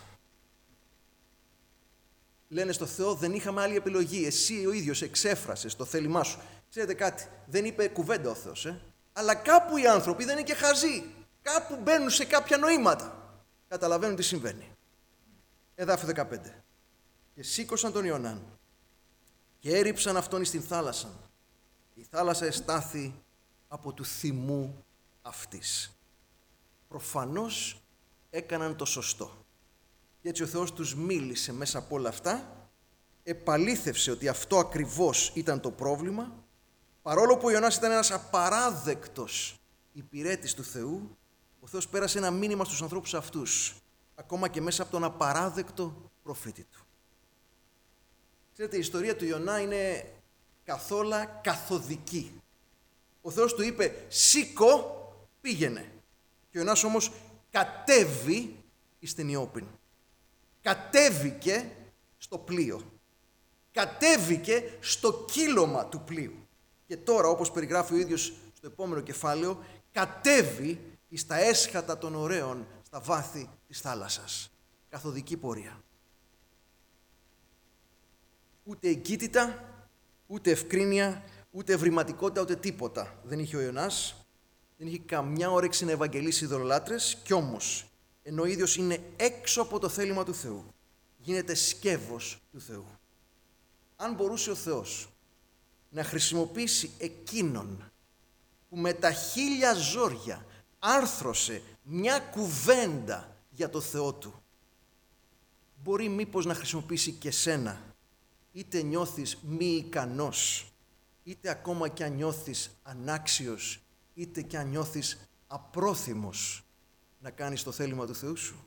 Speaker 1: Λένε στο Θεό, δεν είχαμε άλλη επιλογή. Εσύ ο ίδιος εξέφρασες το θέλημά σου. Ξέρετε κάτι, δεν είπε κουβέντα ο Θεός, αλλά κάπου οι άνθρωποι δεν είναι και χαζοί. Κάπου μπαίνουν σε κάποια νοήματα. Καταλαβαίνουν τι συμβαίνει. Εδάφιο 15. Και σήκωσαν τον Ιωνάν και έριψαν αυτόν εις την θάλασσα. Η θάλασσα εστάθη από του θυμού αυτής. Προφανώς έκαναν το σωστό. Και έτσι ο Θεός τους μίλησε μέσα από όλα αυτά, επαλήθευσε ότι αυτό ακριβώς ήταν το πρόβλημα Παρόλο που ο Ιωνάς ήταν ένας απαράδεκτος υπηρέτης του Θεού, ο Θεός πέρασε ένα μήνυμα στους ανθρώπους αυτούς, ακόμα και μέσα από τον απαράδεκτο προφήτη του. Ξέρετε, η ιστορία του Ιωνά είναι καθόλου καθοδική. Ο Θεός του είπε «Σήκω, πήγαινε». Και ο Ιωνάς όμως κατέβη εις την Ιώππην. Κατέβηκε στο πλοίο. Κατέβηκε στο κύλωμα του πλοίου. Και τώρα, όπως περιγράφει ο ίδιος στο επόμενο κεφάλαιο, κατέβει εις τα έσχατα των ωραίων στα βάθη της θάλασσας. Καθοδική πορεία. Ούτε εγκύτητα, ούτε ευκρίνεια, ούτε ευρηματικότητα, ούτε τίποτα δεν είχε ο Ιωνάς. Δεν είχε καμιά όρεξη να ευαγγελίσει ειδωλολάτρες, κι όμως, ενώ ο ίδιος είναι έξω από το θέλημα του Θεού, γίνεται σκεύος του Θεού. Αν μπορούσε ο Θεός να χρησιμοποιήσει εκείνον που με τα 1000 ζόρια άρθρωσε μια κουβέντα για το Θεό του, μπορεί μήπως να χρησιμοποιήσει και σένα, είτε νιώθεις μη ικανός, είτε ακόμα κι αν νιώθεις ανάξιος, είτε κι αν νιώθεις απρόθυμος να κάνεις το θέλημα του Θεού σου.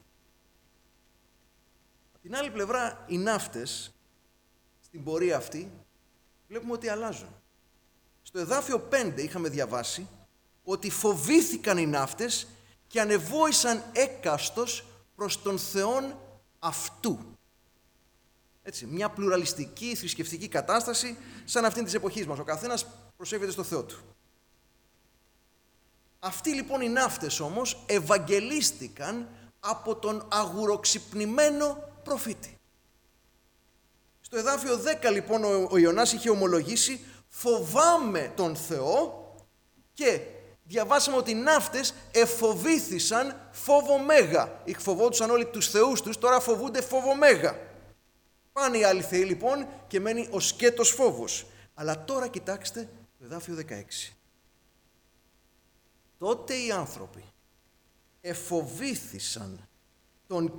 Speaker 1: Από την άλλη πλευρά, οι ναύτες, στην πορεία αυτή, βλέπουμε ότι αλλάζουν. Στο εδάφιο 5 είχαμε διαβάσει ότι φοβήθηκαν οι ναύτες και ανεβόησαν έκαστος προς τον Θεόν αυτού. Έτσι, μια πλουραλιστική, θρησκευτική κατάσταση σαν αυτήν της εποχής μας. Ο καθένας προσεύχεται στο Θεό του. Αυτοί λοιπόν οι ναύτες όμως ευαγγελίστηκαν από τον αγουροξυπνημένο προφήτη. Στο εδάφιο 10 λοιπόν ο Ιωνάς είχε ομολογήσει «Φοβάμαι τον Θεό» και διαβάσαμε ότι οι ναύτες εφοβήθησαν φόβο μέγα. Φοβόντουσαν όλοι τους θεούς τους, τώρα φοβούνται φόβο μέγα. Πάνε οι άλλοι θεοί λοιπόν και μένει ο σκέτος φόβος. Αλλά τώρα κοιτάξτε το εδάφιο 16. Τότε οι άνθρωποι εφοβήθησαν τον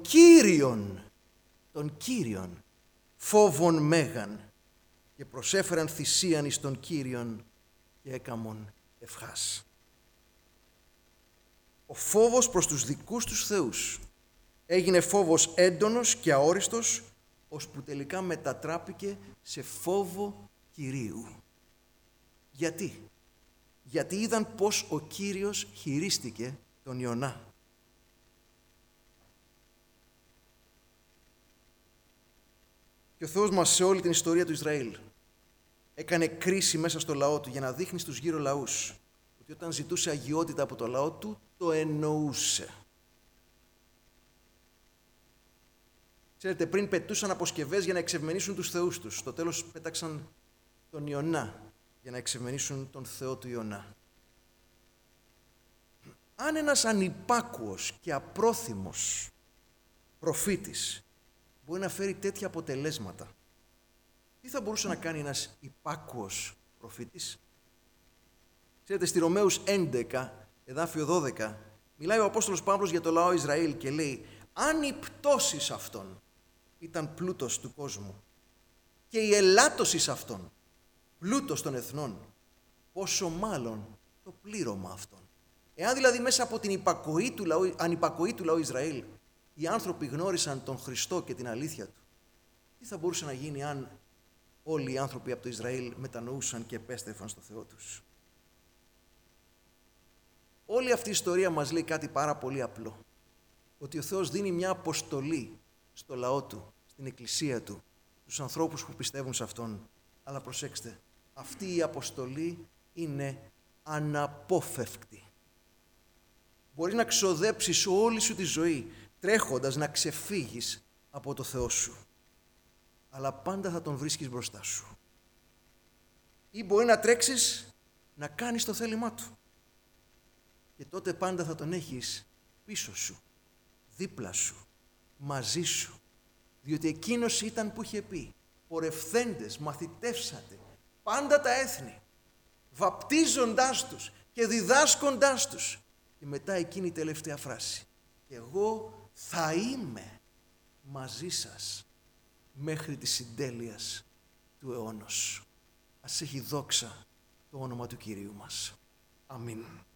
Speaker 1: Κύριον φόβον μέγαν και προσέφεραν θυσίαν εις τον Κύριον και έκαμον ευχάς. Ο φόβος προς τους δικούς τους θεούς έγινε φόβος έντονος και αόριστος, ώσπου τελικά μετατράπηκε σε φόβο Κυρίου. Γιατί? Γιατί είδαν πως ο Κύριος χειρίστηκε τον Ιωνά. Και ο Θεός μας σε όλη την ιστορία του Ισραήλ έκανε κρίση μέσα στο λαό του για να δείχνει στους γύρω λαούς ότι όταν ζητούσε αγιότητα από το λαό του, το εννοούσε. Ξέρετε, πριν πετούσαν αποσκευές για να εξευμενήσουν τους θεούς τους. Στο τέλος πέταξαν τον Ιωνά για να εξευμενήσουν τον Θεό του Ιωνά. Αν ένας ανυπάκουος και απρόθυμος προφήτης μπορεί να φέρει τέτοια αποτελέσματα, τι θα μπορούσε να κάνει ένας υπάκουος προφήτης? Ξέρετε, στη Ρωμαίους 11, εδάφιο 12, μιλάει ο Απόστολος Παύλος για το λαό Ισραήλ και λέει «Αν η πτώση αυτών ήταν πλούτος του κόσμου και η ελάττωση αυτών πλούτος των εθνών, πόσο μάλλον το πλήρωμα αυτών». Εάν δηλαδή μέσα από την ανυπακοή του λαού Ισραήλ οι άνθρωποι γνώρισαν τον Χριστό και την αλήθεια του, τι θα μπορούσε να γίνει αν όλοι οι άνθρωποι από το Ισραήλ μετανοούσαν και επέστρεφαν στο Θεό τους? Όλη αυτή η ιστορία μας λέει κάτι πάρα πολύ απλό. Ότι ο Θεός δίνει μια αποστολή στο λαό του, στην εκκλησία του, στους ανθρώπους που πιστεύουν σε Αυτόν. Αλλά προσέξτε, αυτή η αποστολή είναι αναπόφευκτη. Μπορείς να ξοδέψεις όλη σου τη ζωή τρέχοντας να ξεφύγεις από το Θεό σου. Αλλά πάντα θα τον βρίσκεις μπροστά σου. Ή μπορεί να τρέξεις να κάνεις το θέλημά του. Και τότε πάντα θα τον έχεις πίσω σου, δίπλα σου, μαζί σου. Διότι εκείνος ήταν που είχε πει «Πορευθέντες μαθητεύσατε πάντα τα έθνη, βαπτίζοντάς τους και διδάσκοντάς τους». Και μετά εκείνη η τελευταία φράση «Και εγώ θα είμαι μαζί σας μέχρι της συντέλειας του αιώνος». Ας έχει δόξα το όνομα του Κυρίου μας. Αμήν.